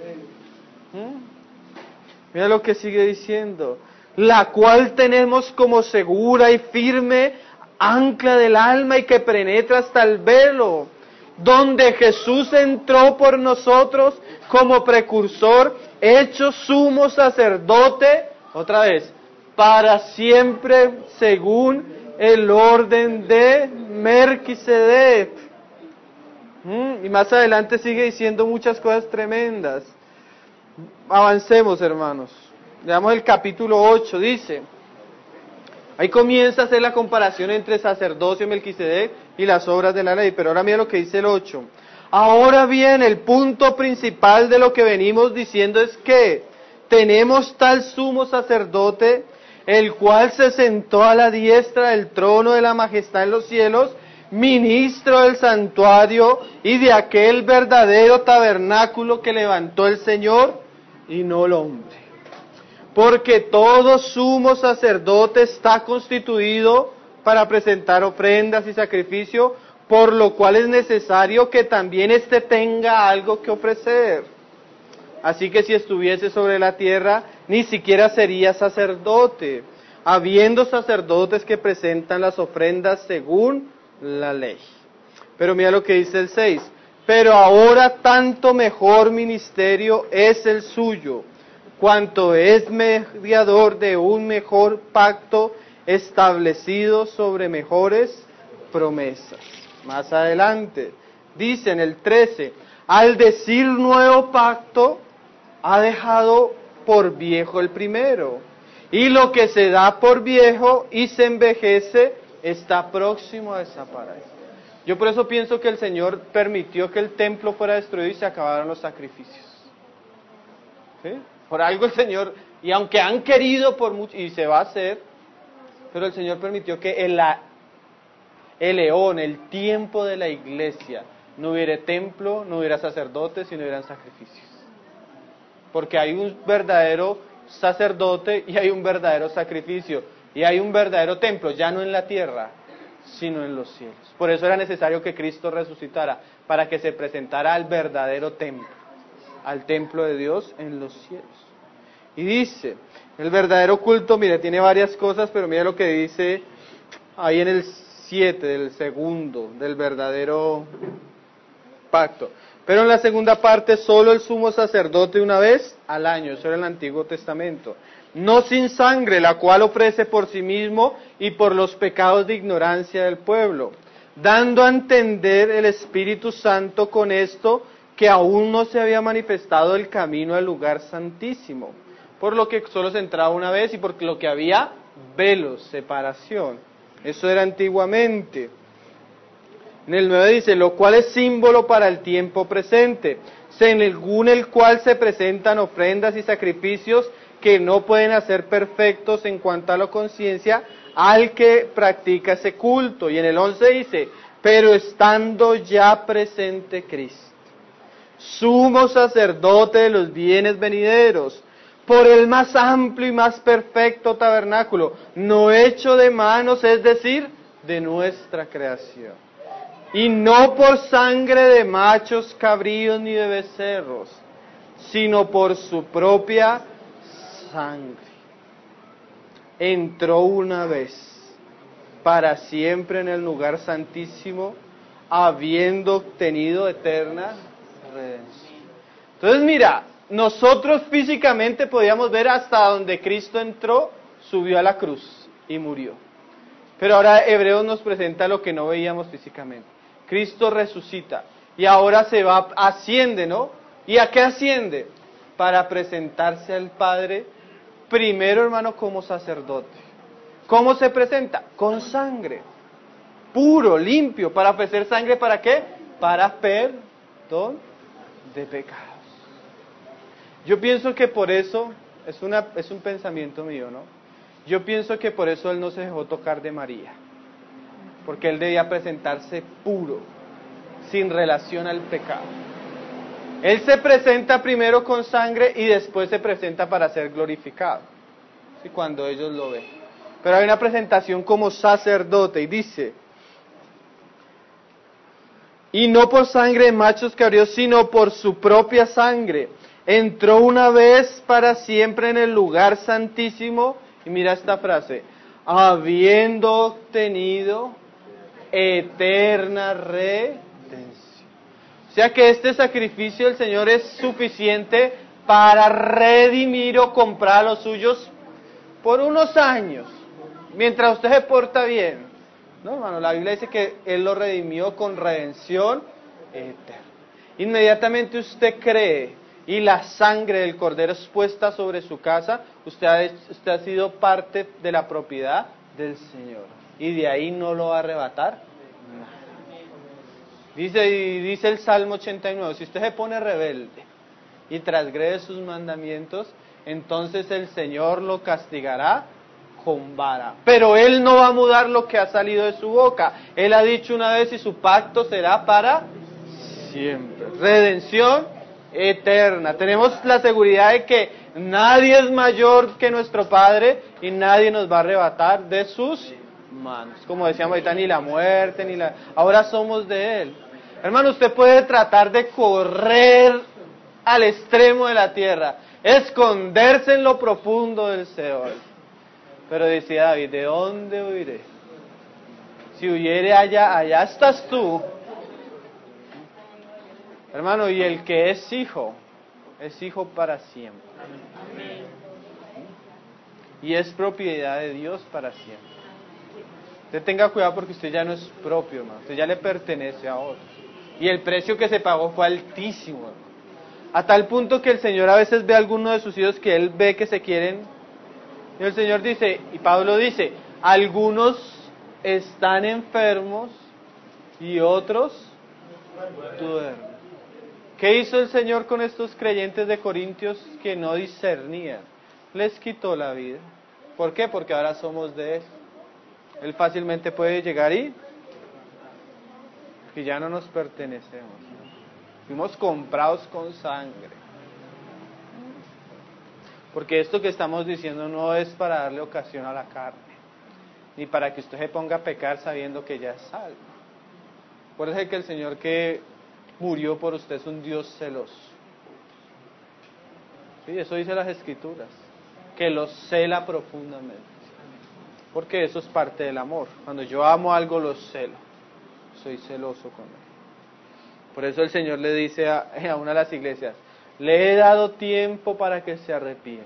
Mira lo que sigue diciendo. La cual tenemos como segura y firme ancla del alma y que penetra hasta el velo. donde Jesús entró por nosotros como precursor, hecho sumo sacerdote, otra vez, para siempre según el orden de Melquisedec. Y más adelante sigue diciendo muchas cosas tremendas. Avancemos, hermanos. Veamos el capítulo 8, dice. Ahí comienza a hacer la comparación entre sacerdocio de Melquisedec y las obras de la ley. Pero ahora mira lo que dice el 8. Ahora bien, el punto principal de lo que venimos diciendo es que tenemos tal sumo sacerdote, el cual se sentó a la diestra del trono de la majestad en los cielos, ministro del santuario y de aquel verdadero tabernáculo que levantó el Señor y no el hombre. Porque todo sumo sacerdote está constituido para presentar ofrendas y sacrificio, por lo cual es necesario que también éste tenga algo que ofrecer. Así que si estuviese sobre la tierra, ni siquiera sería sacerdote, habiendo sacerdotes que presentan las ofrendas según la ley. Pero mira lo que dice el 6. Pero ahora tanto mejor ministerio es el suyo, cuanto es mediador de un mejor pacto establecido sobre mejores promesas. Más adelante, dice en el 13, al decir nuevo pacto, ha dejado por viejo el primero, y lo que se da por viejo y se envejece está próximo a desaparecer. Yo por eso pienso que el Señor permitió que el templo fuera destruido y se acabaron los sacrificios. ¿Sí? Por algo el Señor, y aunque han querido por mucho, y se va a hacer, pero el Señor permitió que el eón, el tiempo de la iglesia, no hubiera templo, no hubiera sacerdotes y no hubieran sacrificios. Porque hay un verdadero sacerdote y hay un verdadero sacrificio, y hay un verdadero templo, ya no en la tierra, sino en los cielos. Por eso era necesario que Cristo resucitara, para que se presentara al verdadero templo, al templo de Dios en los cielos. Y dice, el verdadero culto, mire, tiene varias cosas, pero mire lo que dice ahí en el 7 del segundo, del verdadero pacto. Pero en la segunda parte, solo el sumo sacerdote una vez al año, eso era el Antiguo Testamento. No sin sangre, la cual ofrece por sí mismo y por los pecados de ignorancia del pueblo, dando a entender el Espíritu Santo con esto, que aún no se había manifestado el camino al lugar santísimo, por lo que solo se entraba una vez y por lo que había velos, separación. Eso era antiguamente. En el 9 dice, lo cual es símbolo para el tiempo presente, según el cual se presentan ofrendas y sacrificios que no pueden hacer perfectos en cuanto a la conciencia al que practica ese culto. Y en el 11 dice, pero estando ya presente Cristo, sumo sacerdote de los bienes venideros, por el más amplio y más perfecto tabernáculo, no hecho de manos, es decir, de nuestra creación, y no por sangre de machos, cabríos ni de becerros, sino por su propia sangre. Entró una vez para siempre en el lugar santísimo, habiendo obtenido eterna redención. Entonces mira, nosotros físicamente podíamos ver hasta donde Cristo entró, subió a la cruz y murió. Pero ahora Hebreos nos presenta lo que no veíamos físicamente. Cristo resucita y ahora se va, asciende, ¿no? ¿Y a qué asciende? Para presentarse al Padre, primero, hermano, como sacerdote. ¿Cómo se presenta? Con sangre, puro, limpio. ¿Para ofrecer sangre para qué? Para perdón de pecados. Yo pienso que por eso, es un pensamiento mío, ¿no? Yo pienso que por eso Él no se dejó tocar de María. Porque Él debía presentarse puro, sin relación al pecado. Él se presenta primero con sangre y después se presenta para ser glorificado. ¿Sí? Cuando ellos lo ven. Pero hay una presentación como sacerdote y dice, y no por sangre de machos cabríos, sino por su propia sangre. Entró una vez para siempre en el lugar santísimo, y mira esta frase, habiendo obtenido eterna redención. O sea que este sacrificio del Señor es suficiente para redimir o comprar a los suyos por unos años, mientras usted se porta bien. No, hermano, la Biblia dice que Él lo redimió con redención eterna. Inmediatamente usted cree y la sangre del Cordero es puesta sobre su casa, usted ha sido parte de la propiedad del Señor. Y de ahí no lo va a arrebatar nada. Dice el Salmo 89, si usted se pone rebelde y transgrede sus mandamientos, entonces el Señor lo castigará con vara. Pero Él no va a mudar lo que ha salido de su boca. Él ha dicho una vez y su pacto será para siempre. Redención eterna. Tenemos la seguridad de que nadie es mayor que nuestro Padre y nadie nos va a arrebatar de sus manos. Como decíamos ahorita, ni la muerte, ni la... Ahora somos de Él. Hermano, usted puede tratar de correr al extremo de la tierra, esconderse en lo profundo del Seol. Pero decía David, ¿de dónde huiré? Si huyere allá estás tú. Hermano, y el que es hijo para siempre. Y es propiedad de Dios para siempre. Usted tenga cuidado porque usted ya no es propio, hermano. Usted ya le pertenece a otro. Y el precio que se pagó fue altísimo, hermano. A tal punto que el Señor a veces ve a algunos de sus hijos que Él ve que se quieren. Y el Señor dice, y Pablo dice, algunos están enfermos y otros duermen. ¿Qué hizo el Señor con estos creyentes de Corintios que no discernían? Les quitó la vida. ¿Por qué? Porque ahora somos de Él. Él fácilmente puede llegar y que ya no nos pertenecemos. Fuimos comprados con sangre. Porque esto que estamos diciendo no es para darle ocasión a la carne, ni para que usted se ponga a pecar sabiendo que ya es salvo. Por eso es que el Señor que murió por usted es un Dios celoso. Sí, eso dice las Escrituras, que lo cela profundamente. Porque eso es parte del amor. Cuando yo amo algo, lo celo. Soy celoso con él. Por eso el Señor le dice a una de las iglesias, le he dado tiempo para que se arrepienta.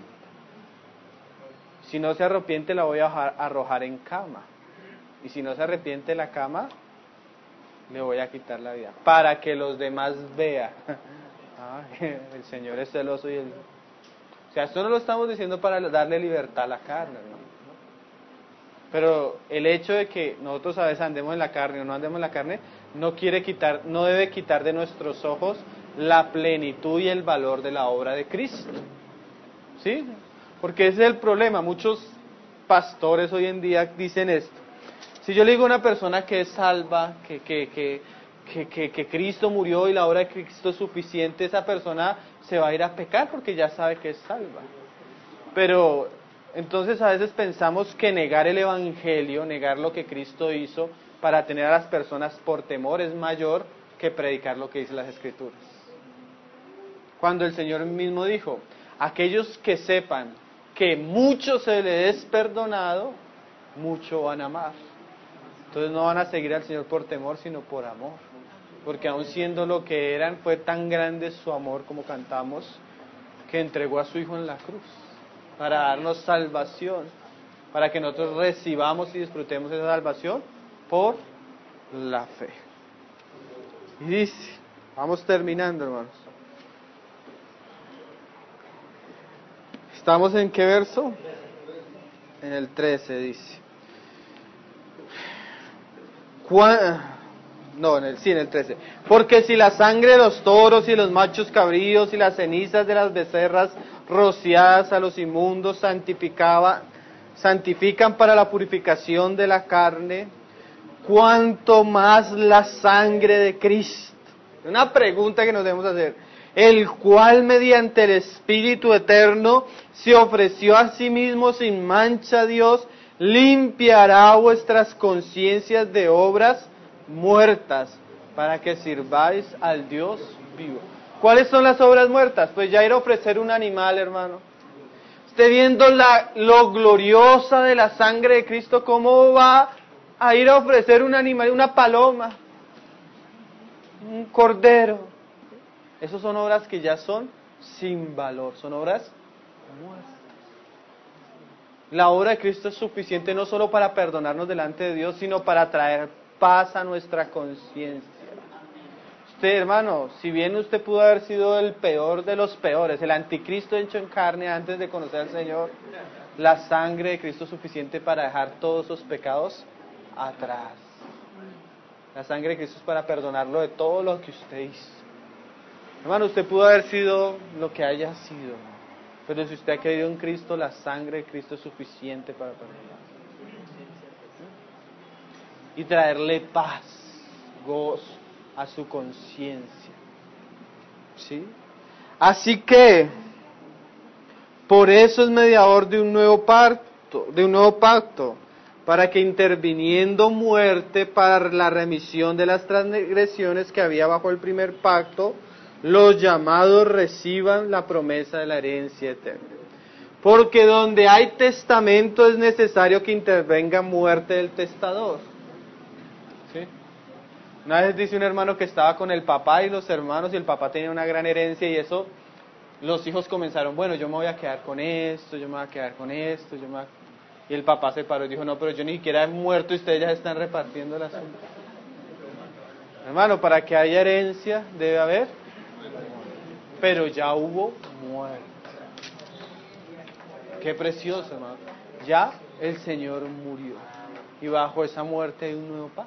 Si no se arrepiente, la voy a arrojar en cama. Y si no se arrepiente en la cama, le voy a quitar la vida. Para que los demás vean. El Señor es celoso y él... O sea, esto no lo estamos diciendo para darle libertad a la carne, ¿no? Pero el hecho de que nosotros a veces andemos en la carne o no andemos en la carne, no debe quitar de nuestros ojos la plenitud y el valor de la obra de Cristo. ¿Sí? Porque ese es el problema. Muchos pastores hoy en día dicen esto. Si yo le digo a una persona que es salva, que Cristo murió y la obra de Cristo es suficiente, esa persona se va a ir a pecar porque ya sabe que es salva. Pero entonces a veces pensamos que negar el Evangelio, negar lo que Cristo hizo para tener a las personas por temor es mayor que predicar lo que dicen las Escrituras. Cuando el Señor mismo dijo, aquellos que sepan que mucho se les es perdonado, mucho van a amar. Entonces no van a seguir al Señor por temor, sino por amor. Porque aun siendo lo que eran, fue tan grande su amor, como cantamos, que entregó a su Hijo en la cruz, para darnos salvación, para que nosotros recibamos y disfrutemos esa salvación por la fe. Y dice, vamos terminando, hermanos. ¿Estamos en qué verso? En el 13 dice. En el 13. Porque si la sangre de los toros y los machos cabríos y las cenizas de las becerras rociadas a los inmundos santifican para la purificación de la carne, ¿cuánto más la sangre de Cristo? Una pregunta que nos debemos hacer. El cual mediante el Espíritu Eterno se ofreció a sí mismo sin mancha a Dios, limpiará vuestras conciencias de obras muertas para que sirváis al Dios vivo. ¿Cuáles son las obras muertas? Pues ya ir a ofrecer un animal, hermano. Usted viendo lo gloriosa de la sangre de Cristo, ¿cómo va a ir a ofrecer un animal, una paloma, un cordero? Esas son obras que ya son sin valor, son obras muertas. La obra de Cristo es suficiente no solo para perdonarnos delante de Dios, sino para traer paz a nuestra conciencia. Usted, hermano, si bien usted pudo haber sido el peor de los peores, el anticristo hecho en carne antes de conocer al Señor, la sangre de Cristo es suficiente para dejar todos sus pecados atrás. La sangre de Cristo es para perdonarlo de todo lo que usted hizo. Hermano, usted pudo haber sido lo que haya sido, pero si usted ha creído en Cristo, la sangre de Cristo es suficiente para perdonar. Y traerle paz, gozo a su conciencia. ¿Sí? Así que, por eso es mediador de un nuevo pacto, para que interviniendo muerte para la remisión de las transgresiones que había bajo el primer pacto, los llamados reciban la promesa de la herencia eterna. Porque donde hay testamento es necesario que intervenga muerte del testador. ¿Sí? Una vez dice un hermano que estaba con el papá y los hermanos, y el papá tenía una gran herencia, y eso, los hijos comenzaron, bueno, yo me voy a quedar con esto, yo me voy a quedar con esto, y el papá se paró y dijo, no, pero yo ni siquiera he muerto y ustedes ya están repartiendo el asunto. Hermano, para que haya herencia debe haber, pero ya hubo muerte. Qué precioso, hermano. Ya el Señor murió, y bajo esa muerte hay un nuevo pacto.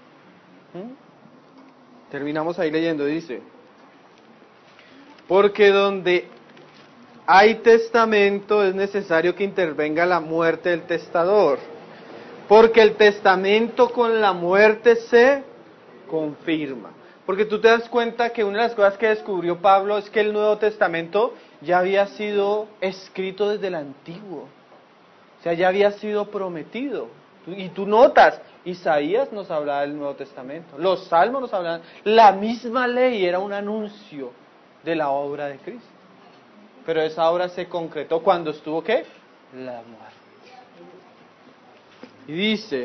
Terminamos ahí leyendo, dice, porque donde hay testamento es necesario que intervenga la muerte del testador, porque el testamento con la muerte se confirma. Porque tú te das cuenta que una de las cosas que descubrió Pablo es que el Nuevo Testamento ya había sido escrito desde el Antiguo, o sea, ya había sido prometido. Y tú notas, Isaías nos hablaba del Nuevo Testamento, los Salmos nos hablaban, la misma ley era un anuncio de la obra de Cristo. Pero esa obra se concretó cuando estuvo, ¿qué? La muerte. Y dice,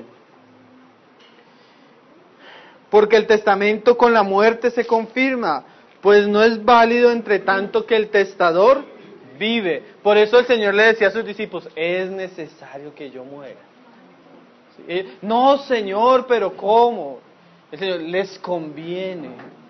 porque el testamento con la muerte se confirma, pues no es válido entre tanto que el testador vive. Por eso el Señor le decía a sus discípulos, es necesario que yo muera. ¿Sí? No, Señor, pero ¿cómo? El Señor, les conviene.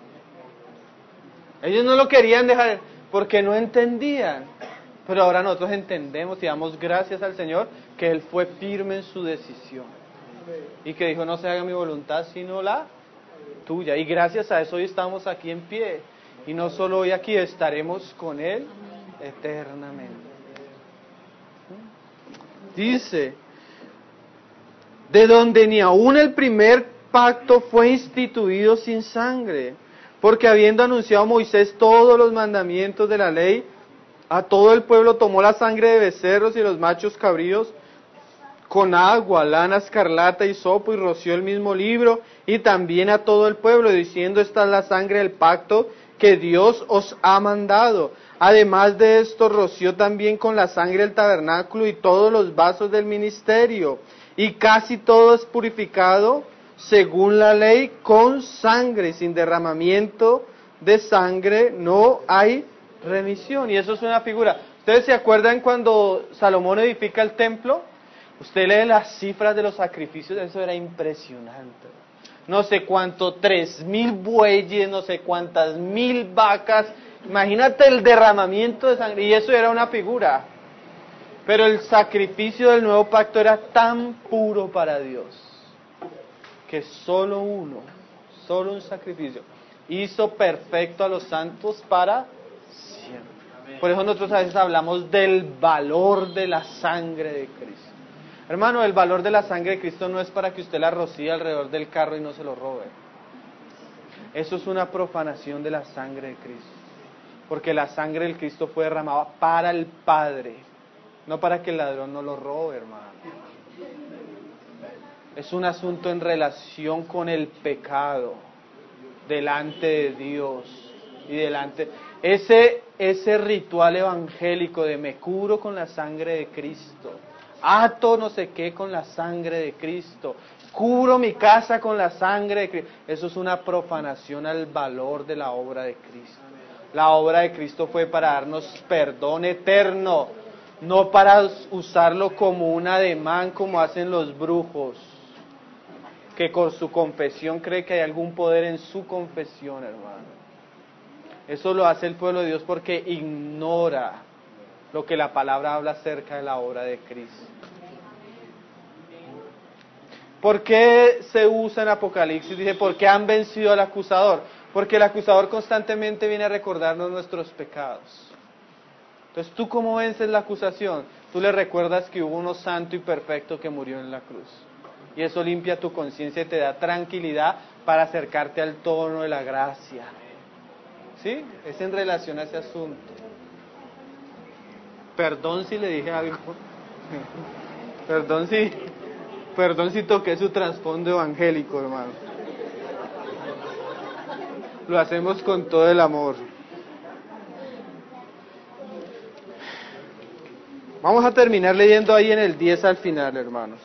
Ellos no lo querían dejar porque no entendían. Pero ahora nosotros entendemos y damos gracias al Señor que Él fue firme en su decisión. Y que dijo, no se haga mi voluntad sino la tuya. Y gracias a eso hoy estamos aquí en pie. Y no solo hoy aquí, estaremos con Él eternamente. Dice, de donde ni aún el primer pacto fue instituido sin sangre, porque habiendo anunciado Moisés todos los mandamientos de la ley, a todo el pueblo tomó la sangre de becerros y los machos cabríos con agua, lana escarlata y hisopo, y roció el mismo libro, y también a todo el pueblo, diciendo, esta es la sangre del pacto que Dios os ha mandado. Además de esto, roció también con la sangre el tabernáculo y todos los vasos del ministerio, y casi todo es purificado, según la ley, con sangre, sin derramamiento de sangre no hay remisión. Y eso es una figura. ¿Ustedes se acuerdan cuando Salomón edifica el templo? Usted lee las cifras de los sacrificios, eso era impresionante. No sé cuánto, 3,000 bueyes, no sé cuántas 1,000 vacas. Imagínate el derramamiento de sangre, y eso era una figura. Pero el sacrificio del nuevo pacto era tan puro para Dios, que solo un sacrificio, hizo perfecto a los santos para siempre. Por eso nosotros a veces hablamos del valor de la sangre de Cristo. Hermano, el valor de la sangre de Cristo no es para que usted la rocíe alrededor del carro y no se lo robe. Eso es una profanación de la sangre de Cristo. Porque la sangre del Cristo fue derramada para el Padre, no para que el ladrón no lo robe, hermano. Es un asunto en relación con el pecado, delante de Dios y delante. Ese ritual evangélico de me cubro con la sangre de Cristo, ato no sé qué con la sangre de Cristo, cubro mi casa con la sangre de Cristo, eso es una profanación al valor de la obra de Cristo. La obra de Cristo fue para darnos perdón eterno, no para usarlo como un ademán como hacen los brujos, que con su confesión cree que hay algún poder en su confesión, hermano. Eso lo hace el pueblo de Dios porque ignora lo que la palabra habla acerca de la obra de Cristo. ¿Por qué se usa en Apocalipsis? Dice, ¿por qué han vencido al acusador? Porque el acusador constantemente viene a recordarnos nuestros pecados. Entonces, ¿tú cómo vences la acusación? Tú le recuerdas que hubo uno santo y perfecto que murió en la cruz. Y eso limpia tu conciencia y te da tranquilidad para acercarte al trono de la gracia. ¿Sí? Es en relación a ese asunto. Perdón si le dije algo. Perdón si toqué su trasfondo evangélico, hermano. Lo hacemos con todo el amor. Vamos a terminar leyendo ahí en el 10 al final, hermanos.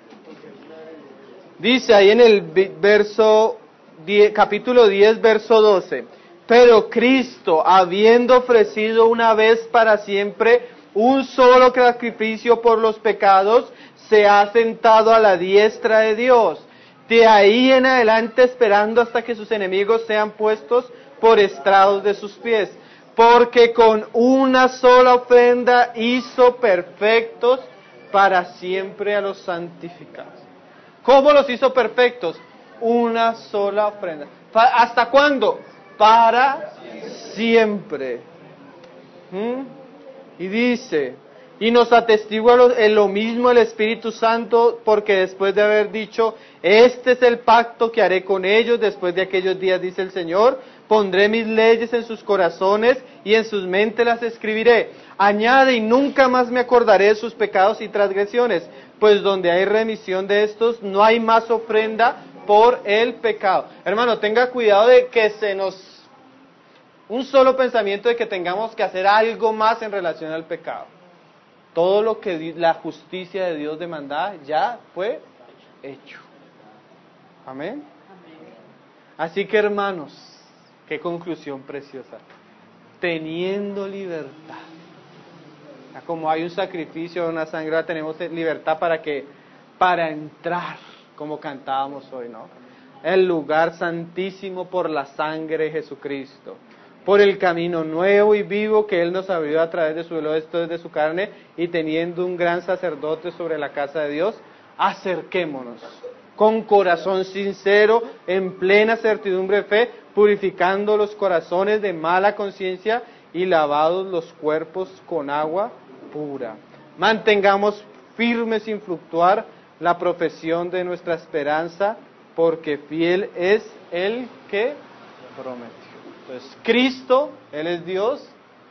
Dice ahí en el capítulo 10, verso 12. Pero Cristo, habiendo ofrecido una vez para siempre un solo sacrificio por los pecados, se ha sentado a la diestra de Dios. De ahí en adelante esperando hasta que sus enemigos sean puestos por estrados de sus pies. Porque con una sola ofrenda hizo perfectos para siempre a los santificados. ¿Cómo los hizo perfectos? Una sola ofrenda. ¿Hasta cuándo? Para siempre. Y dice, y nos atestigua en lo mismo el Espíritu Santo, porque después de haber dicho, este es el pacto que haré con ellos después de aquellos días, dice el Señor, pondré mis leyes en sus corazones y en sus mentes las escribiré. Añade, y nunca más me acordaré de sus pecados y transgresiones, pues donde hay remisión de estos, no hay más ofrenda por el pecado. Hermano, tenga cuidado de que un solo pensamiento de que tengamos que hacer algo más en relación al pecado. Todo lo que la justicia de Dios demandaba ya fue hecho. Amén. Así que, hermanos, qué conclusión preciosa. Teniendo libertad. Como hay un sacrificio, una sangre, tenemos libertad para entrar, como cantábamos hoy, ¿no? El lugar santísimo por la sangre de Jesucristo. Por el camino nuevo y vivo que Él nos abrió a través de su dolor, esto es de su carne, y teniendo un gran sacerdote sobre la casa de Dios, acerquémonos con corazón sincero, en plena certidumbre de fe, purificando los corazones de mala conciencia y lavados los cuerpos con agua pura. Mantengamos firme sin fluctuar la profesión de nuestra esperanza, porque fiel es el que prometió. Entonces, Cristo, Él es Dios,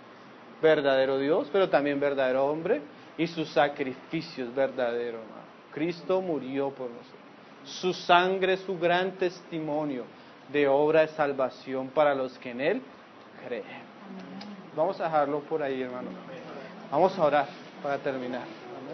pero también verdadero hombre, y su sacrificio es verdadero, hermano. Cristo murió por nosotros. Su sangre es su gran testimonio de obra de salvación para los que en Él creen. Vamos a dejarlo por ahí, hermano. Vamos a orar para terminar.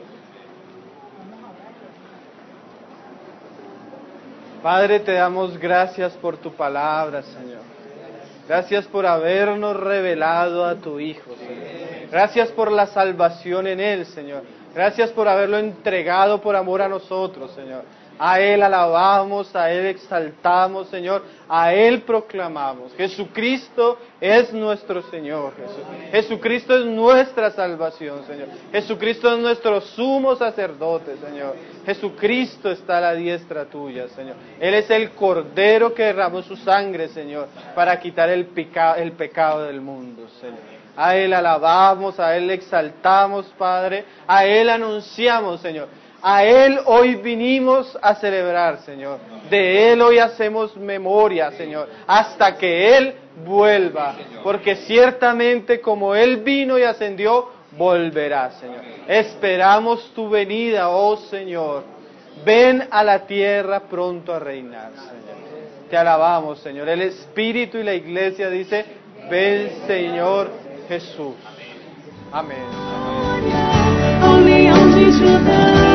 Padre, te damos gracias por tu palabra, Señor. Gracias por habernos revelado a tu Hijo, Señor. Gracias por la salvación en Él, Señor. Gracias por haberlo entregado por amor a nosotros, Señor. A Él alabamos, a Él exaltamos, Señor. A Él proclamamos. Jesucristo es nuestro Señor, Jesús. Jesucristo es nuestra salvación, Señor. Jesucristo es nuestro sumo sacerdote, Señor. Jesucristo está a la diestra tuya, Señor. Él es el Cordero que derramó su sangre, Señor, para quitar el pecado del mundo, Señor. A Él alabamos, a Él exaltamos, Padre. A Él anunciamos, Señor. A Él hoy vinimos a celebrar, Señor. De Él hoy hacemos memoria, Señor, hasta que Él vuelva. Porque ciertamente como Él vino y ascendió, volverá, Señor. Esperamos tu venida, oh Señor. Ven a la tierra pronto a reinar, Señor. Te alabamos, Señor. El Espíritu y la Iglesia dice, ven, Señor Jesús. Amén. Ao leão de Judá.